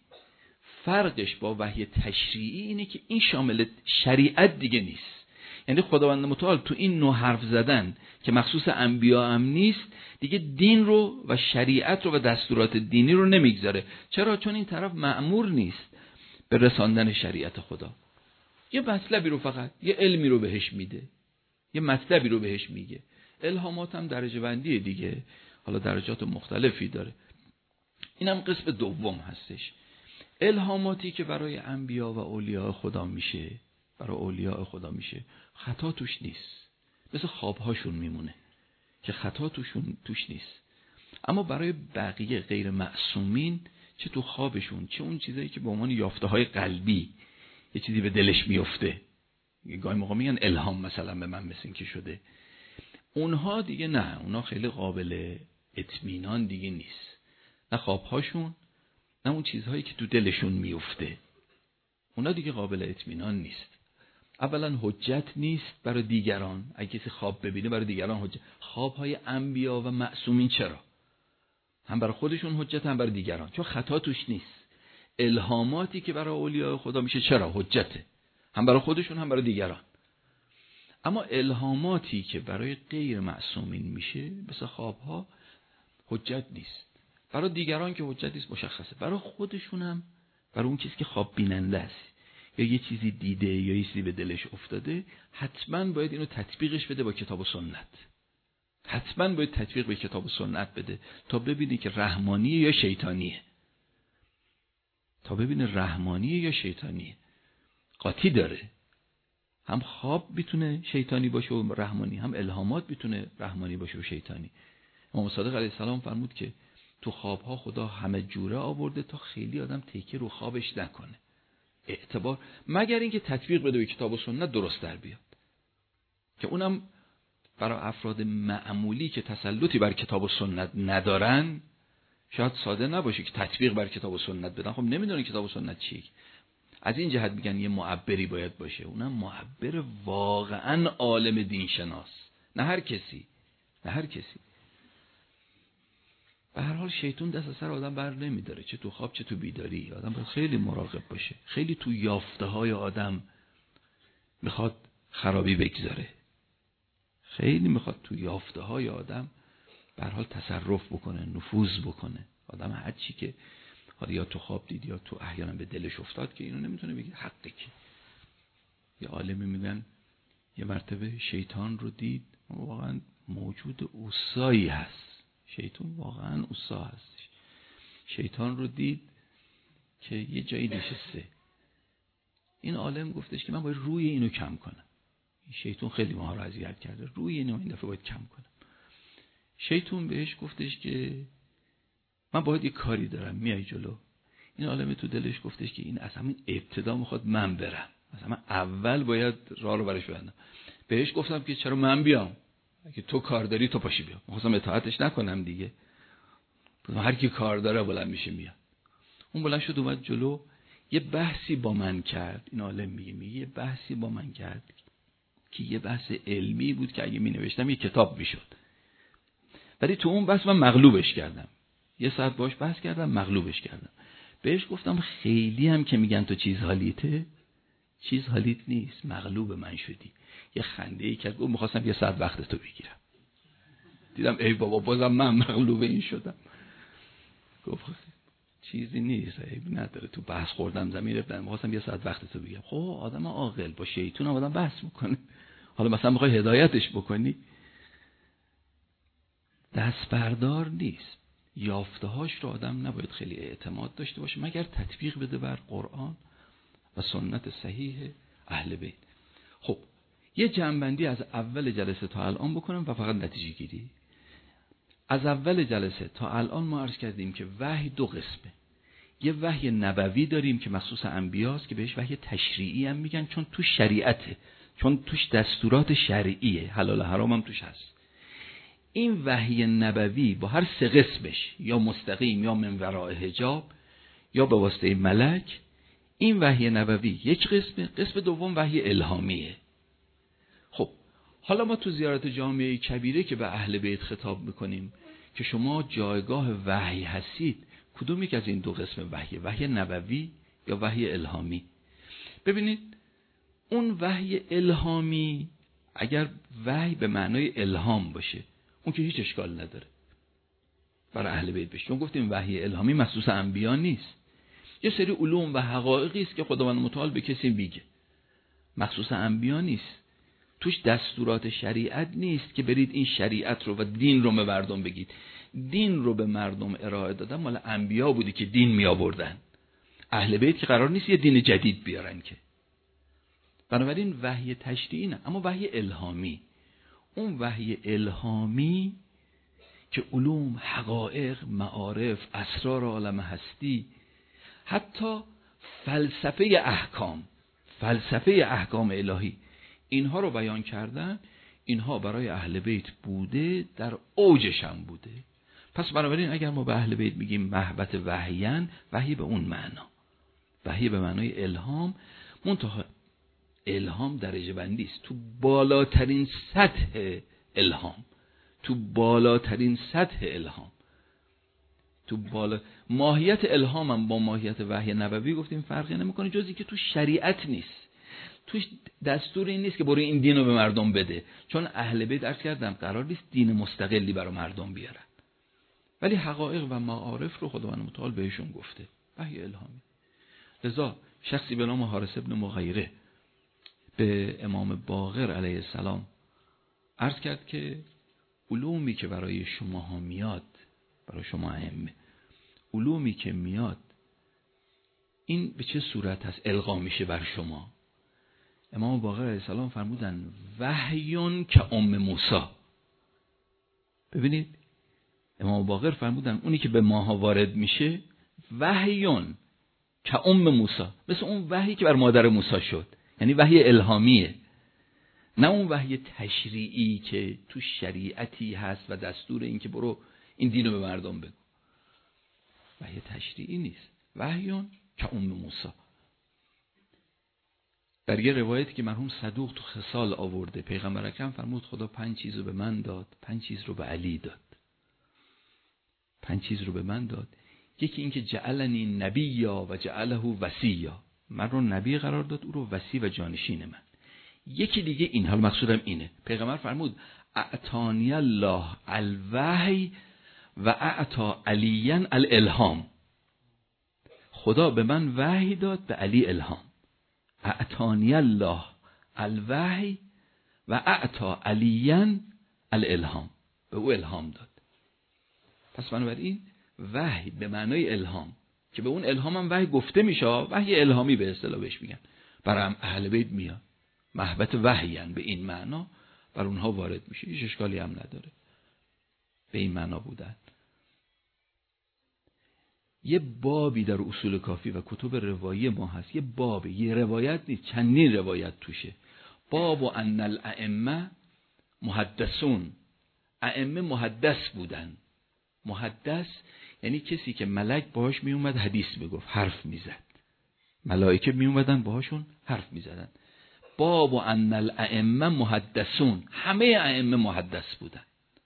فرقش با وحی تشریعی اینه که این شامل شریعت دیگه نیست. یعنی خداوند متعال تو این نوع حرف زدن که مخصوص انبیا هم نیست، دیگه دین رو و شریعت رو و دستورات دینی رو نمیگذاره. چرا؟ چون این طرف مأمور نیست به رساندن شریعت خدا. یه مطلبی رو فقط، یه علمی رو بهش میده، یه مطلبی رو بهش میگه. الهامات هم درجه بندیه دیگه، حالا درجات مختلفی داره. اینم قسم دوم هستش. الهاماتی که برای انبیا و اولیاء خدا میشه، برای اولیاء خدا میشه، خطا توش نیست، مثل خوابهاشون میمونه که خطا توشون توش نیست. اما برای بقیه غیر معصومین، چه تو خوابشون چه اون چیزایی که به عنوان یافته های قلبی یه چیزی به دلش میفته، گاهی موقع میگن الهام مثلا به من مثل این که شده، اونها دیگه نه، اونها خیلی قابل اطمینان دیگه نیست. نه خوابهاشون نه اون چیزهایی که تو دلشون میفته، اونا دیگه قابل اطمینان نیست. اولا حجت نیست برای دیگران، اگه کسی خواب ببینه برای دیگران حجت. خوابهای انبیا و معصومین چرا؟ هم برای خودشون حجت، هم برای دیگران، چون خطا توش نیست. الهاماتی که برای اولیاء خدا میشه چرا؟ حجته، هم برای خودشون هم برای دیگران. اما الهاماتی که برای غیر معصومین میشه مثل خوابها حجت نیست. برای دیگران که حجت نیست مشخصه، برای خودشون هم، برای اون کسی که خواب بیننده است یا یه چیزی دیده یا یه چیزی به دلش افتاده، حتما باید اینو تطبیقش بده با کتاب و سنت. حتما باید تطبیق به کتاب و سنت بده تا ببینه که رحمانیه یا شیطانیه. تا ببینه رحمانیه یا شیطانیه. قاطی داره. هم خواب میتونه شیطانی باشه و رحمانی، هم الهامات میتونه رحمانی باشه و شیطانی. امام صادق علیه السلام فرمود که تو خوابها خدا همه جوره آورده تا خیلی آدم تکیه رو خوابش نکنه، اعتبار، مگر اینکه تطبیق بده به کتاب و سنت درست در بیاد، که اونم برای افراد معمولی که تسلطی بر کتاب و سنت ندارن شاید ساده نباشه که تطبیق بر کتاب و سنت بدن. خب نمیدونن کتاب و سنت چیه. از این جهت میگن یه معبری باید باشه، اونم معبر واقعا عالم دین شناس، نه هر کسی، نه هر کسی. به هر حال شیطان دست از سر آدم بر نمیداره، چه تو خواب چه تو بیداری. آدم باید خیلی مراقب باشه، خیلی تو یافته های آدم میخواد خرابی بگذاره، خیلی میخواد تو یافته های آدم به هر حال تصرف بکنه، نفوذ بکنه. آدم هر چی که حالا یا تو خواب دید یا تو احیانا به دلش افتاد که اینو نمیتونه بگه حقی. که یه عالمی میگن یه مرتبه شیطان رو دید، واقعا موجود اوصایی هست، شیطان واقعا اوصا هست. شیطان رو دید که یه جایی نشسته. این عالم گفتش که من باید روی اینو کم کنم، شیطون خیلی ما رو اذیت کرده، روی اینو این دفعه باید کم کنم. شیطون بهش گفتش که من باید یه کاری دارم، میای جلو. این عالمه تو دلش گفتش که این از همین ابتدا میخواد من برم، مثلا من اول باید راه رو برش ببندم. بهش گفتم که چرا من بیام، اگه تو کار داری تو پاشی بیا. می‌خواستم اطاعتش نکنم دیگه، هر کی کار داره بلند میشه میاد. اون بلند شد اومد جلو، یه بحثی با من کرد. این عالم میگه میگه یه بحثی با من کرد که یه بحث علمی بود که اگه می نوشتم یه کتاب میشد، ولی تو اون بحث من مغلوبش کردم. یه ساعت باش بحث کردم، مغلوبش کردم. بهش گفتم خیلی هم که میگن تو چیز حالیته، چیز حالیت نیست، مغلوب من شدی. یه خنده ای کرد، گفت میخواستم یه ساعت وقت تو بگیرم. دیدم ای بابا بازم من مغلوب این شدم. گفت چیزی نیست، عیب نداره، تو بحث خوردم زمین رفتم، میخواستم یه ساعت وقت تو بگیرم. خب آدم عاقل با شیطون هم آدم بحث میکنه، حالا مثلا میخوای هدایتش بکنی، دست بردار نیست. یافته‌هاش رو آدم نباید خیلی اعتماد داشته باشه مگر تطبیق بده بر قرآن و سنت صحیح اهل بیت. خب یه جمع‌بندی از اول جلسه تا الان بکنم و فقط نتیجه گیری. از اول جلسه تا الان ما عرض کردیم که وحی دو قسمه. یه وحی نبوی داریم که مخصوص انبیاست که بهش وحی تشریعی هم میگن، چون تو شریعته، چون توش دستورات شرعیه، حلال حرام هم توش هست. این وحی نبوی با هر سه قسمش، یا مستقیم یا من وراء حجاب یا به واسطه ملک، این وحی نبوی یک قسمه. قسم دوم وحی الهامیه. خب حالا ما تو زیارت جامعه کبیره که به اهل بیت خطاب میکنیم که شما جایگاه وحی هستید، کدوم یک از این دو قسم وحی، وحی نبوی یا وحی الهامی؟ ببینید اون وحی الهامی اگر وحی به معنای الهام باشه اون که هیچ اشکال نداره برای اهل بیت بشه، چون گفتیم وحی الهامی مخصوص انبیا نیست. یه سری علوم و حقایقی است که خداوند متعال به کسی میگه، مخصوص انبیا نیست. توش دستورات شریعت نیست که برید این شریعت رو و دین رو به مردم بگید. دین رو به مردم ارائه دادن مال انبیا بودی که دین می آوردن. اهل بیت که قرار نیست یه دین جدید بیارن که. بنابراین وحی تشریعی نه، اما وحی الهامی، اون وحی الهامی که علوم، حقایق، معارف، اسرار عالم هستی، حتی فلسفه احکام، فلسفه احکام الهی، اینها رو بیان کردن، اینها برای اهل بیت بوده، در اوجش هم بوده. پس بنابراین اگر ما به اهل بیت میگیم محبت وحیان، وحی به اون معنا، وحی به معنای الهام، منتها الهام درجه بندی است. تو بالاترین سطح الهام، تو بالاترین سطح الهام، تو بالا ماهیت الهام هم با ماهیت وحی نبوی گفتیم فرقی نمیکنه، جز اینکه تو شریعت نیست، توش دستوری نیست که برای این دین رو به مردم بده، چون اهل بیت عرض کردم قرار نیست دین مستقلی برای مردم بیارن، ولی حقایق و معارف رو خداوند متعال بهشون گفته، وحی الهامی. لذا شخصی به نام حارث ابن مغیره به امام باقر علیه السلام عرض کرد که علومی که برای شما ها میاد، برای شما ائمه، علومی که میاد این به چه صورت هست القا میشه بر شما؟ امام باقر علیه السلام فرمودن وحیون که ام موسی. ببینید امام باقر فرمودن اونی که به ماها وارد میشه وحیون که ام موسی، مثل اون وحی که بر مادر موسی شد، یعنی وحی الهامیه، نه اون وحی تشریعی که تو شریعتی هست و دستور این که برو این دین رو به مردم بگو. وحی تشریعی نیست، وحیون که ام موسی. در یه روایتی که مرحوم صدوق تو خصال آورده، پیغمبر اکرم فرمود خدا پنج چیز رو به من داد، پنج چیز رو به علی داد. پنج چیز رو به من داد. یکی این که جعلنی نبیا و جعله وصیا، من رو نبی قرار داد، او رو وصی و جانشین من. یکی دیگه این، حال مقصودم اینه، پیغمبر فرمود اعطانی الله الوحی و اعطا علیاً الالهام، خدا به من وحی داد، به علی الهام. اعطانی الله الوحی و اعطا علیاً الالهام، به او الهام داد. پس بنابراین وحی به معنای الهام که به اون الهام هم وحی گفته میشه، وحی الهامی به اصطلاح بهش میگن، برای اهل بیت میاد. محبت وحیان به این معنا بر اونها وارد میشه، هیچ اشکالی هم نداره، به این معنا بودن. یه بابی در اصول کافی و کتب روایی ما هست، یه باب، یه روایت نیست، چندین روایت توشه. باب و ان الائمه محدثون، ائمه محدث بودن. محدث یعنی کسی که ملک باهاش می اومد حدیث میگفت، حرف میزد، ملائکه می اومدن باهاشون حرف میزدن. باب و ان الائمه محدثون، همه ائمه محدث بودن.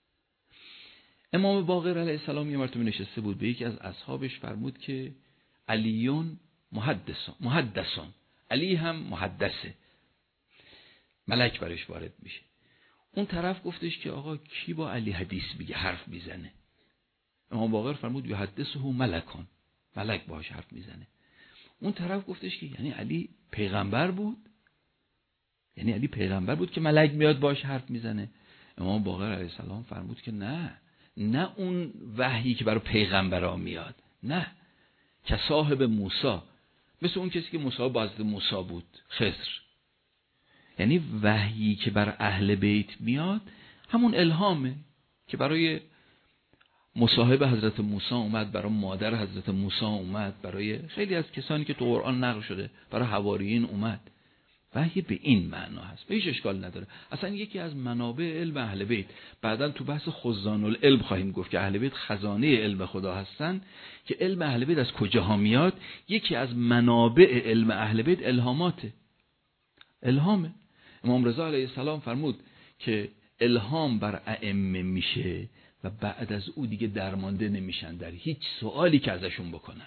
امام باقر علیه السلام یه مرتبه نشسته بود، به یکی از اصحابش فرمود که علیون محدثون محدثون علی هم محدثه. ملک برش وارد میشه. اون طرف گفتش که آقا کی با علی حدیث میگه، حرف میزنه؟ امام باقر فرمود یحدثه ملکان، ملک باهاش حرف میزنه. اون طرف گفتش که یعنی علی پیغمبر بود؟ یعنی علی پیغمبر بود که ملک میاد باهاش حرف میزنه؟ امام باقر علیه السلام فرمود که نه، نه اون وحیی که برای پیغمبرها میاد، نه، که صاحب موسی، مثل اون کسی که موسی با حضرت موسی بود، خضر. یعنی وحیی که بر اهل بیت میاد همون الهامه که برای مصاحب حضرت موسی اومد، برای مادر حضرت موسی اومد، برای خیلی از کسانی که تو قرآن نقل شده، برای حواریین اومد. وحی به این معنا هست، به هیچ اشکال نداره. اصلا یکی از منابع علم اهل بیت، بعداً تو بحث خزان العلم خواهیم گفت که اهل بیت خزانه علم خدا هستن، که علم اهل بیت از کجاها میاد. یکی از منابع علم اهل بیت الهاماته، الهامه. امام رضا علیه السلام فرمود که الهام بر ائمه میشه و بعد از او دیگه درمانده نمیشن در هیچ سوالی که ازشون بکنن.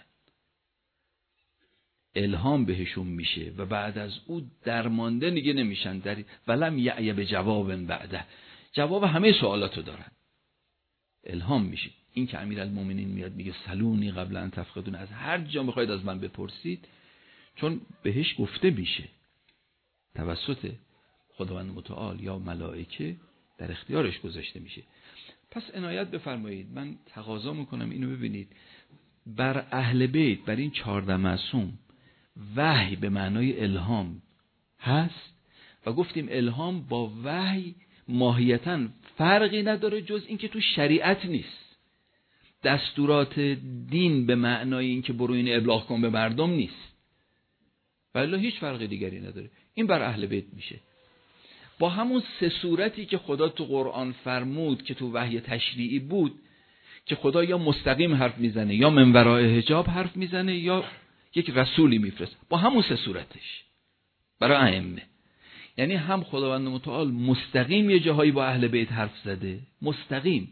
الهام بهشون میشه و بعد از او درمانده دیگه نمیشن در ولم یعی به جواب بعده، جواب همه سوالاتو دارن. الهام میشه. این که امیرالمومنین میاد میگه سلونی قبل ان تفقدون، از هر جا بخواید از من بپرسید، چون بهش گفته میشه توسط خداوند متعال یا ملائکه در اختیارش گذاشته میشه. پس عنایت بفرمایید، من تقاضا میکنم اینو ببینید، بر اهل بیت، بر این چهارده معصوم وحی به معنای الهام هست و گفتیم الهام با وحی ماهیتاً فرقی نداره جز اینکه تو شریعت نیست. دستورات دین به معنای اینکه برو این ابلاغ کن به مردم نیست، ولی هیچ فرق دیگری نداره. این بر اهل بیت میشه با همون سه صورتی که خدا تو قرآن فرمود که تو وحی تشریعی بود، که خدا یا مستقیم حرف میزنه یا من ورای حجاب حرف میزنه یا یک رسولی میفرست، با همون سه صورتش برای ائمه. یعنی هم خداوند متعال مستقیم یه جاهایی با اهل بیت حرف زده، مستقیم.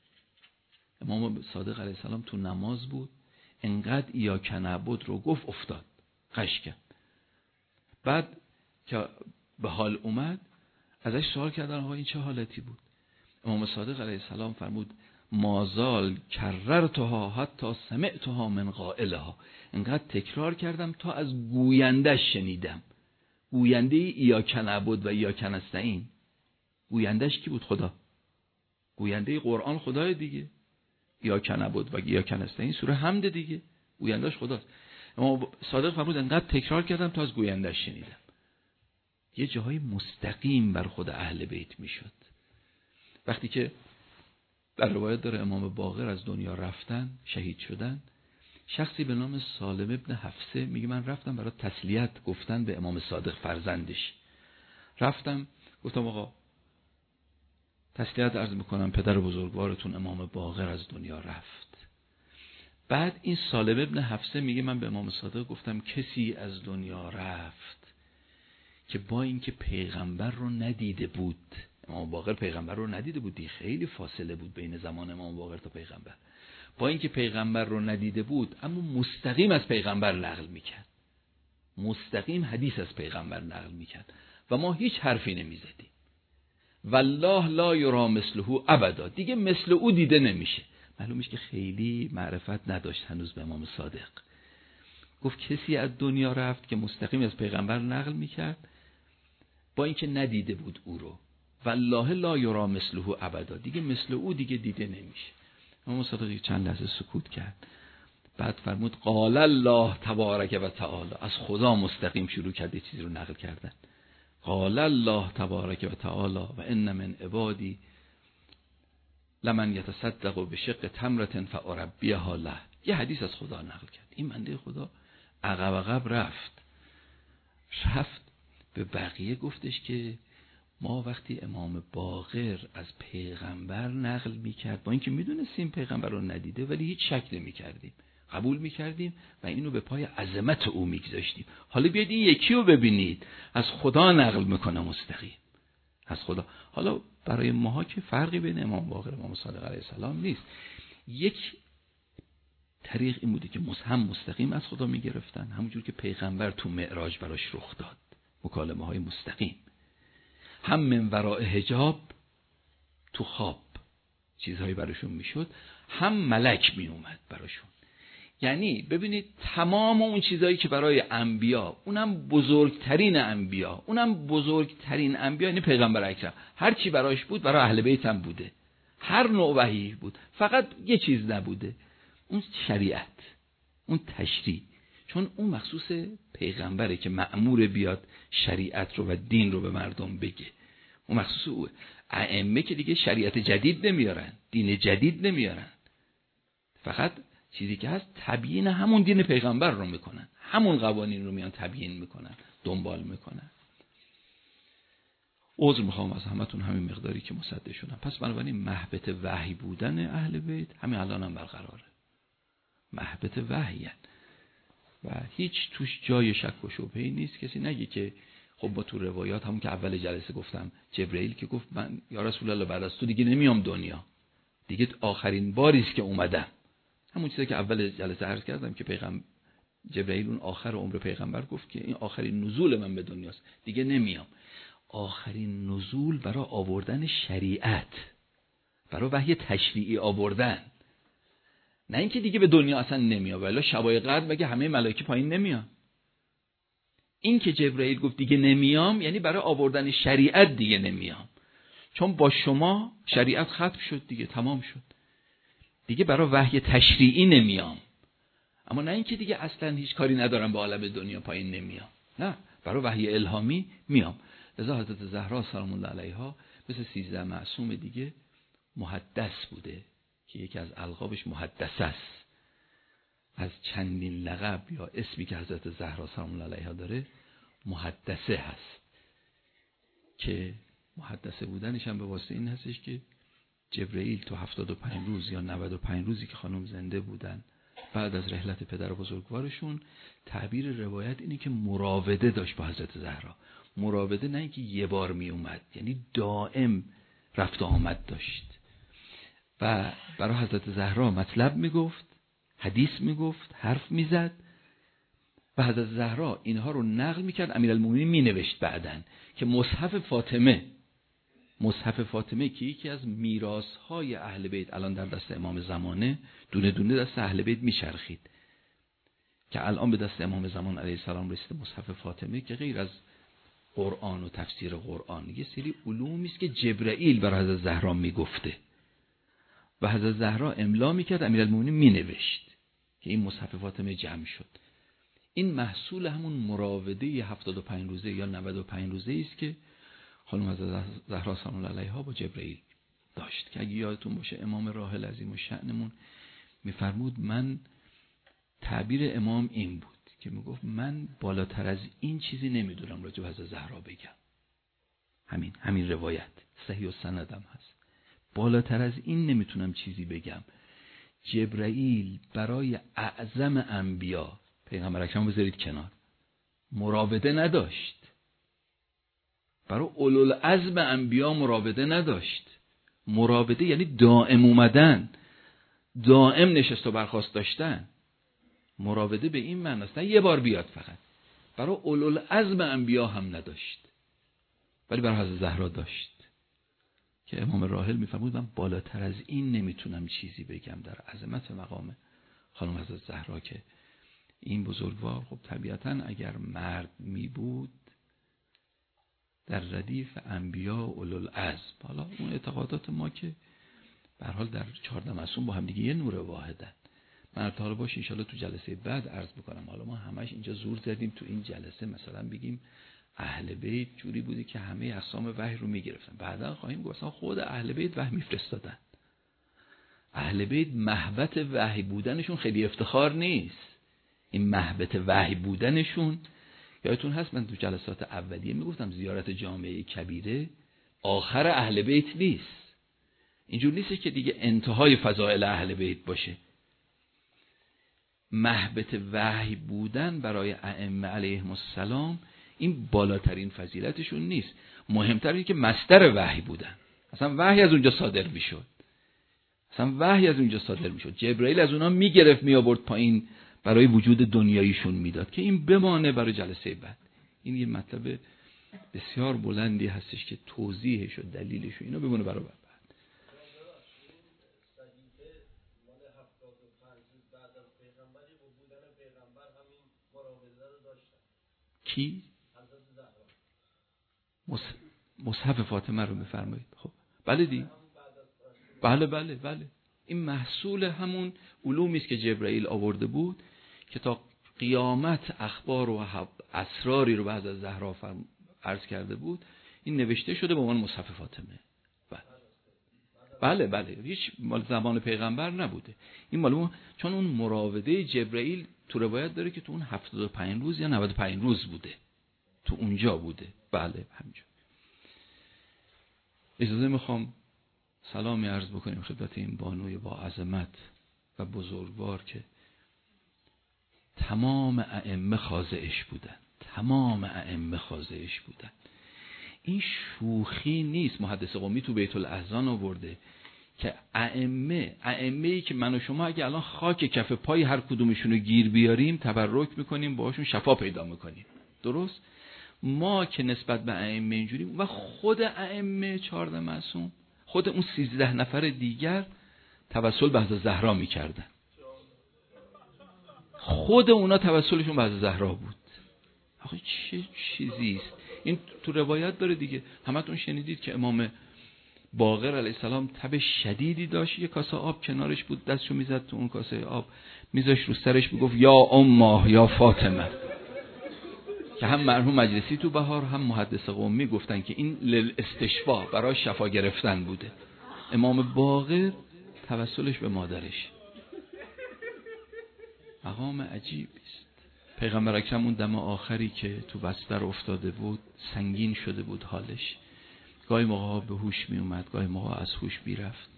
امام صادق علیه السلام تو نماز بود، انقدر ایاک نعبد رو گفت افتاد، خش کرد. بعد که به حال اومد ازش سوال کردن آقا این چه حالتی بود؟ امام صادق علیه السلام فرمود مازال کررتها حتی سمعتها من قائلها، انقدر تکرار کردم تا از گویندش شنیدم. گوینده ایاک نعبد و ایاک نستعین، گویندش کی بود؟ خدا. گوینده قرآن خدای دیگه، ایاک نعبد و ایاک نستعین سوره حمد دیگه، گویندش خداست. امام صادق فرمود انقدر تکرار کردم تا از گویندش شنیدم. یه جاهای مستقیم بر خود اهل بیت میشد. وقتی که در روایت داره امام باقر از دنیا رفتن، شهید شدن، شخصی به نام سالم ابن حفصه میگه من رفتم برای تسلیت گفتن به امام صادق فرزندش. رفتم گفتم آقا تسلیت عرض میکنم پدر بزرگوارتون امام باقر از دنیا رفت. بعد این سالم ابن حفصه میگه من به امام صادق گفتم کسی از دنیا رفت که با اینکه پیغمبر رو ندیده بود، امام باقر پیغمبر رو ندیده بودی، خیلی فاصله بود بین زمان امام باقر تا پیغمبر، با اینکه پیغمبر رو ندیده بود اما مستقیم از پیغمبر نقل میکرد، مستقیم حدیث از پیغمبر نقل میکرد و ما هیچ حرفی نمیزدیم. والله لا یرا مثله ابدا، دیگه مثل او دیده نمیشه. معلومه که خیلی معرفت نداشت هنوز به امام صادق. گفت کسی از دنیا رفت که مستقیم از پیغمبر نقل میکرد با اینکه ندیده بود او رو. والله لا یرا مثله ابدا، دیگه مثل او دیگه دیده نمیشه. امام صادق چند لحظه سکوت کرد، بعد فرمود قال الله تبارک و تعالی، از خدا مستقیم شروع کرد یه چیزی رو نقل کردن. قال الله تبارک و تعالی و ان من عبادی لمن یتصدق بشق تمرة فاربیها له. یه حدیث از خدا نقل کرد. این بنده خدا عقب عقب رفت رفت به بقیه گفتش که ما وقتی امام باقر از پیغمبر نقل میکرد، با اینکه میدونستیم پیغمبر رو ندیده ولی هیچ شک نمیکردیم، قبول میکردیم و اینو به پای عظمت او میگذاشتیم. حالا بیاید این یکی رو ببینید از خدا نقل میکنه مستقیم از خدا. حالا برای ماها که فرقی بین امام باقر و امام صادق علیه السلام نیست. یک طریق این بوده که هم مستقیم از خدا میگرفتن، همونجور که پیغمبر تو معراج براش رخ داد، مکالمه های مستقیم. هم من وراء حجاب، تو خواب چیزهایی براشون میشد، هم ملک میومد براشون. یعنی ببینید تمام اون چیزهایی که برای انبیا، اونم بزرگترین انبیا، اونم بزرگترین انبیا یعنی پیغمبر اکرم، هر چی براش بود برای اهل بیت هم بوده، هر نوع وحی بود، فقط یه چیز نبوده، اون شریعت، اون تشریع. چون اون مخصوص پیغمبره که مأمور بیاد شریعت رو و دین رو به مردم بگه، اون مخصوص اوه. ائمه که دیگه شریعت جدید نمیارن، دین جدید نمیارن، فقط چیزی که هست تبیین همون دین پیغمبر رو میکنن، همون قوانین رو میان تبیین میکنن، دنبال میکنن. عذر میخوام از همتون همین مقداری که مصدق شدم. پس بنابراین محبت وحی بودن اهل بیت همین الان هم برقراره، محبت وحی و هیچ توش جای شک و شبهه‌ای نیست. کسی نگه که خب با تو روایات همون که اول جلسه گفتم، جبرئیل که گفت من یا رسول الله بعد از تو دیگه نمیام دنیا، دیگه آخرین باری است که اومدم. همون چیزی که اول جلسه عرض کردم که پیغمبر جبرئیل اون آخر عمر پیغمبر گفت که این آخرین نزول من به دنیاست، دیگه نمیام. آخرین نزول برای آوردن شریعت، برای وحی تشریعی آوردن، نه اینکه دیگه به دنیا اصلا نمیاد. ولی شبای قدر مگه همه ملائکه پایین نمیان؟ این که جبرئیل گفت دیگه نمیام یعنی برای آوردن شریعت دیگه نمیام، چون با شما شریعت ختم شد دیگه، تمام شد دیگه، برای وحی تشریعی نمیام. اما نه اینکه دیگه اصلا هیچ کاری ندارم با عالم دنیا پایین نمیام، نه، برای وحی الهامی میام. لذا حضرت زهرا سلام الله علیها مثل سیزده معصوم دیگه محدث بوده که یکی از القابش محدثه است. از چندین لقب یا اسمی که حضرت زهرا سلام الله علیها داره محدثه هست، که محدثه بودنش هم به واسطه این هستش که جبرئیل تو هفتاد و پنج روز یا نود و پنج روزی که خانم زنده بودن بعد از رحلت پدر بزرگوارشون، تعبیر روایت اینه که مراوده داشت با حضرت زهرا. مراوده نه اینکه یه بار می اومد، یعنی دائم رفت و آمد داشت و برای حضرت زهرا مطلب می گفت، حدیث می گفت، حرف می زد و حضرت زهرا اینها رو نقل می کرد، امیرالمومنین می نوشت بعدن که مصحف فاطمه، مصحف فاطمه که یکی از میراث‌های اهل بیت الان در دست امام زمانه، دونه دونه دست اهل بیت میچرخید که الان به دست امام زمان علیه السلام رسیده مصحف فاطمه، که غیر از قرآن و تفسیر قرآن یه سری علومی است که جبرئیل بر حضرت زهرا میگفته و حضرت زهرا املا میکرد، امیرالمومنین مینوشت که این مصحف فاطمه جمع شد. این محصول همون مراوده هفتاد و پنج روزه یا نود و پنج روزه است که خانم حضرت زهرا سلام الله علیها با جبرئیل داشت، که اگه یادتون باشه امام راحل عظیم الشأنمون میفرمود، من تعبیر امام این بود که میگفت من بالاتر از این چیزی نمیدونم راجع به حضرت زهرا بگم. همین همین روایت صحیح و سندم هست، بالاتر از این نمیتونم چیزی بگم. جبرئیل برای اعظم انبیا، پیغمبر اکرم بذارید کنار، مراوده نداشت، برای اولوالعزم انبیا مراوده نداشت. مراوده یعنی دائم اومدن، دائم نشست و برخاست داشتن. مراوده به این معنی است نه یه بار بیاد فقط. برای اولوالعزم انبیا هم نداشت، ولی برای حضرت زهرا داشت که امام راحل میفرمود من بالاتر از این نمیتونم چیزی بگم در عظمت مقام خانم حضرت زهرا، که این بزرگوار خب طبیعتاً اگر مرد می بود در ردیف انبیا و اولوالعزم. حالا اون اعتقادات ما که به هر حال در چهارده معصوم با هم دیگه یه نور واحدن. من تا حالا باشه ان شاءالله تو جلسه بعد عرض میکنم. حالا ما همش اینجا زور زدیم تو این جلسه مثلا بگیم اهل بیت جوری بوده که همه اقسام وحی رو میگرفتن. بعدا خواهیم گفت خود اهل بیت وحی میفرستادن. اهل بیت محبت وحی بودنشون خیلی افتخار نیست. این محبت وحی بودنشون، یادتون هست من تو جلسات اولیه میگفتم زیارت جامعه کبیره آخر اهل بیت نیست. اینجور نیست که دیگه انتهای فضائل اهل بیت باشه. محبت وحی بودن برای ائمه علیهم السلام این بالاترین فضیلتشون نیست. مهمتر اینه که مصدر وحی بودن. اصلا وحی از اونجا صادر میشد. اصلا وحی از اونجا صادر میشد. جبرئیل از اونها میگرفت می آورد پایین برای وجود دنیاییشون میداد که این بمانه برای جلسه بعد. این یه مطلب بسیار بلندی هستش که توضیحش و دلیلش و اینا بمونه برای بعد. کی؟ مصحف فاطمه رو میفرمایید. خب بله دی بله بله بله این محصول همون علومی است که جبرئیل آورده بود که تا قیامت اخبار و اسراری رو بعد از زهرا عرض کرده بود. این نوشته شده به عنوان مصحف فاطمه. بله بله بله هیچ مال زمان پیغمبر نبوده این مال، چون اون مراوده جبرئیل تو روایت داره که تو اون هفتاد و پنج روز یا نود و پنج روز بوده، تو اونجا بوده. بله همینجا. اجازه میخوام سلامی عرض بکنیم خدمت این بانوی با عظمت و بزرگوار که تمام ائمه خاضعش بودن. تمام ائمه خاضعش بودن. این شوخی نیست. محدث قمی تو بیت الاحزان آورده که ائمه ائمه‌ای که من و شما اگه الان خاک کف پای هر کدومشون رو گیر بیاریم تبرک میکنیم باهاشون شفا پیدا میکنیم. درست؟ ما که نسبت به ائمه اینجوریم و خود ائمه چهارده معصوم، خود اون سیزده نفر دیگر توسل به حضرت زهرا میکردن. خود اونا توسلشون به حضرت زهرا بود. آخه چه چیزیست این؟ تو روایت داره دیگه، همتون شنیدید که امام باقر علیه السلام تب شدیدی داشت، یه کاسه آب کنارش بود، دستشو میزد تو اون کاسه آب، میذاش رو سرش، میگفت یا امه یا فاطمه، که هم مرحوم مجلسی تو بهار هم محدث قمی گفتن که این للاستشفا، برای شفا گرفتن بوده. امام باقر توسلش به مادرش مقام عجیبی است. پیغمبر اکرم اون دم آخری که تو بستر افتاده بود سنگین شده بود حالش، گاهی موقع به هوش می اومد، گاهی موقع از هوش بی رفت.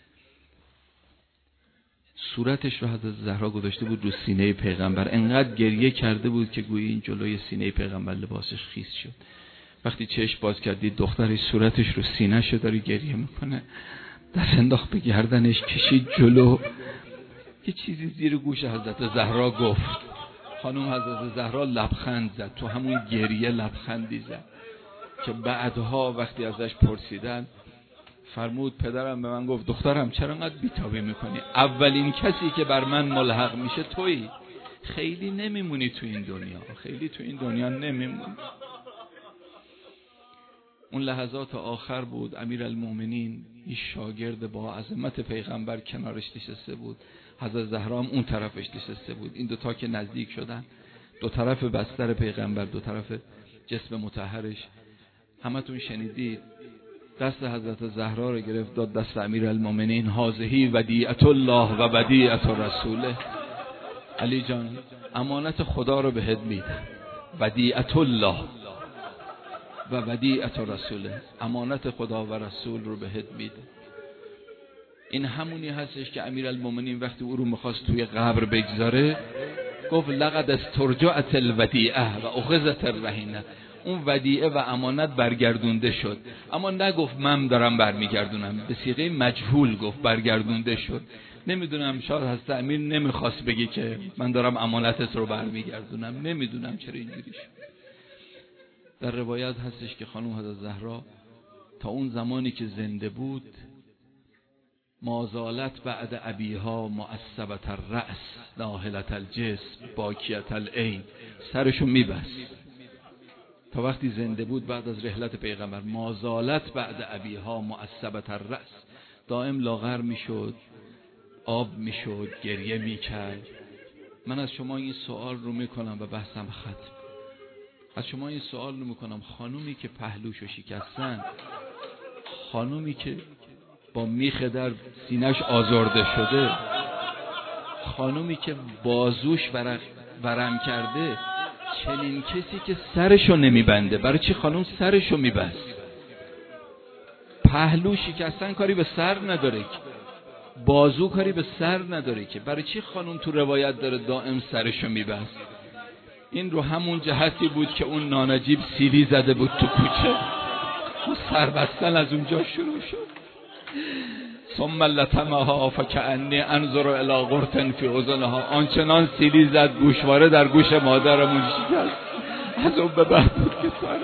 صورتش رو حضرت زهرا گذاشته بود رو سینه پیغمبر، انقدر گریه کرده بود که گویی این جلوی سینه پیغمبر لباسش خیس شد. وقتی چشم باز کردید دخترش صورتش رو سینه شد داره گریه میکنه، دست انداخت به گردنش کشید جلو، یه چیزی زیر گوش حضرت زهرا گفت. خانم حضرت زهرا لبخند زد، تو همون گریه لبخندی زد که بعدها وقتی ازش پرسیدن فرمود پدرم به من گفت دخترم چرا انقدر بیتابی میکنی؟ اولین کسی که بر من ملحق میشه تویی، خیلی نمیمونی تو این دنیا، خیلی تو این دنیا نمیمونی. اون لحظات آخر بود، امیرالمومنین این شاگرد با عظمت پیغمبر کنارش نشسته بود، حضرت زهرا هم اون طرفش نشسته بود. این دوتا که نزدیک شدن، دو طرف بستر پیغمبر، دو طرف جسم مطهرش، همتون شنیدید دست حضرت زهرا رو گرفت داد دست امیرالمومنین، هذه ودیعة الله و ودیعة رسوله. علی جان امانت خدا رو بهت میدم، ودیعة الله و ودیعة رسوله، امانت خدا و رسول رو بهت میدم. این همونی هستش که امیرالمومنین وقتی او رو میخواست توی قبر بگذاره گفت لقد استرجعت الودیعه و اخذت الرهینه، اون ودیعه و امانت برگردونده شد، اما نگفت من دارم برمیگردونم، به صیغه مجهول گفت برگردونده شد. نمیدونم شاید حضرت امیر نمیخواست بگه که من دارم امانتت رو برمیگردونم، نمیدونم چرا اینجوری شد. در روایت هستش که خانم حضرت زهرا تا اون زمانی که زنده بود مازالت بعد ابیها معصبت الرأس ناهلت الجسم باکیت العین، سرشو میبست تا وقتی زنده بود بعد از رحلت پیغمبر. مازالت بعد ابیها معصبت الرأس، دائم لاغر میشد، آب میشد، گریه میکرد. من از شما این سوال رو میکنم و بحثم ختم. از شما این سوال رو میکنم، خانومی که پهلوشو شکستن، خانومی که با میخ در سینه‌اش آزرده شده، خانومی که بازوش ورق ورم کرده، چنین کسی که سرشو نمیبنده، برای چی خانوم سرشو میبست؟ پهلو شکستن کاری به سر نداره که، بازو کاری به سر نداره که، برای چی خانوم تو روایت داره دائم سرشو میبست؟ این رو همون جهتی بود که اون نانجیب سیلی زده بود تو کوچه، اون سربستن از اونجا شروع شد. ثم لطمها فکأنی انظر الی قرط فی اذنها، آنچنان سیلی زد گوشواره در گوش مادرمون شکست، از اون به بعد بود که سر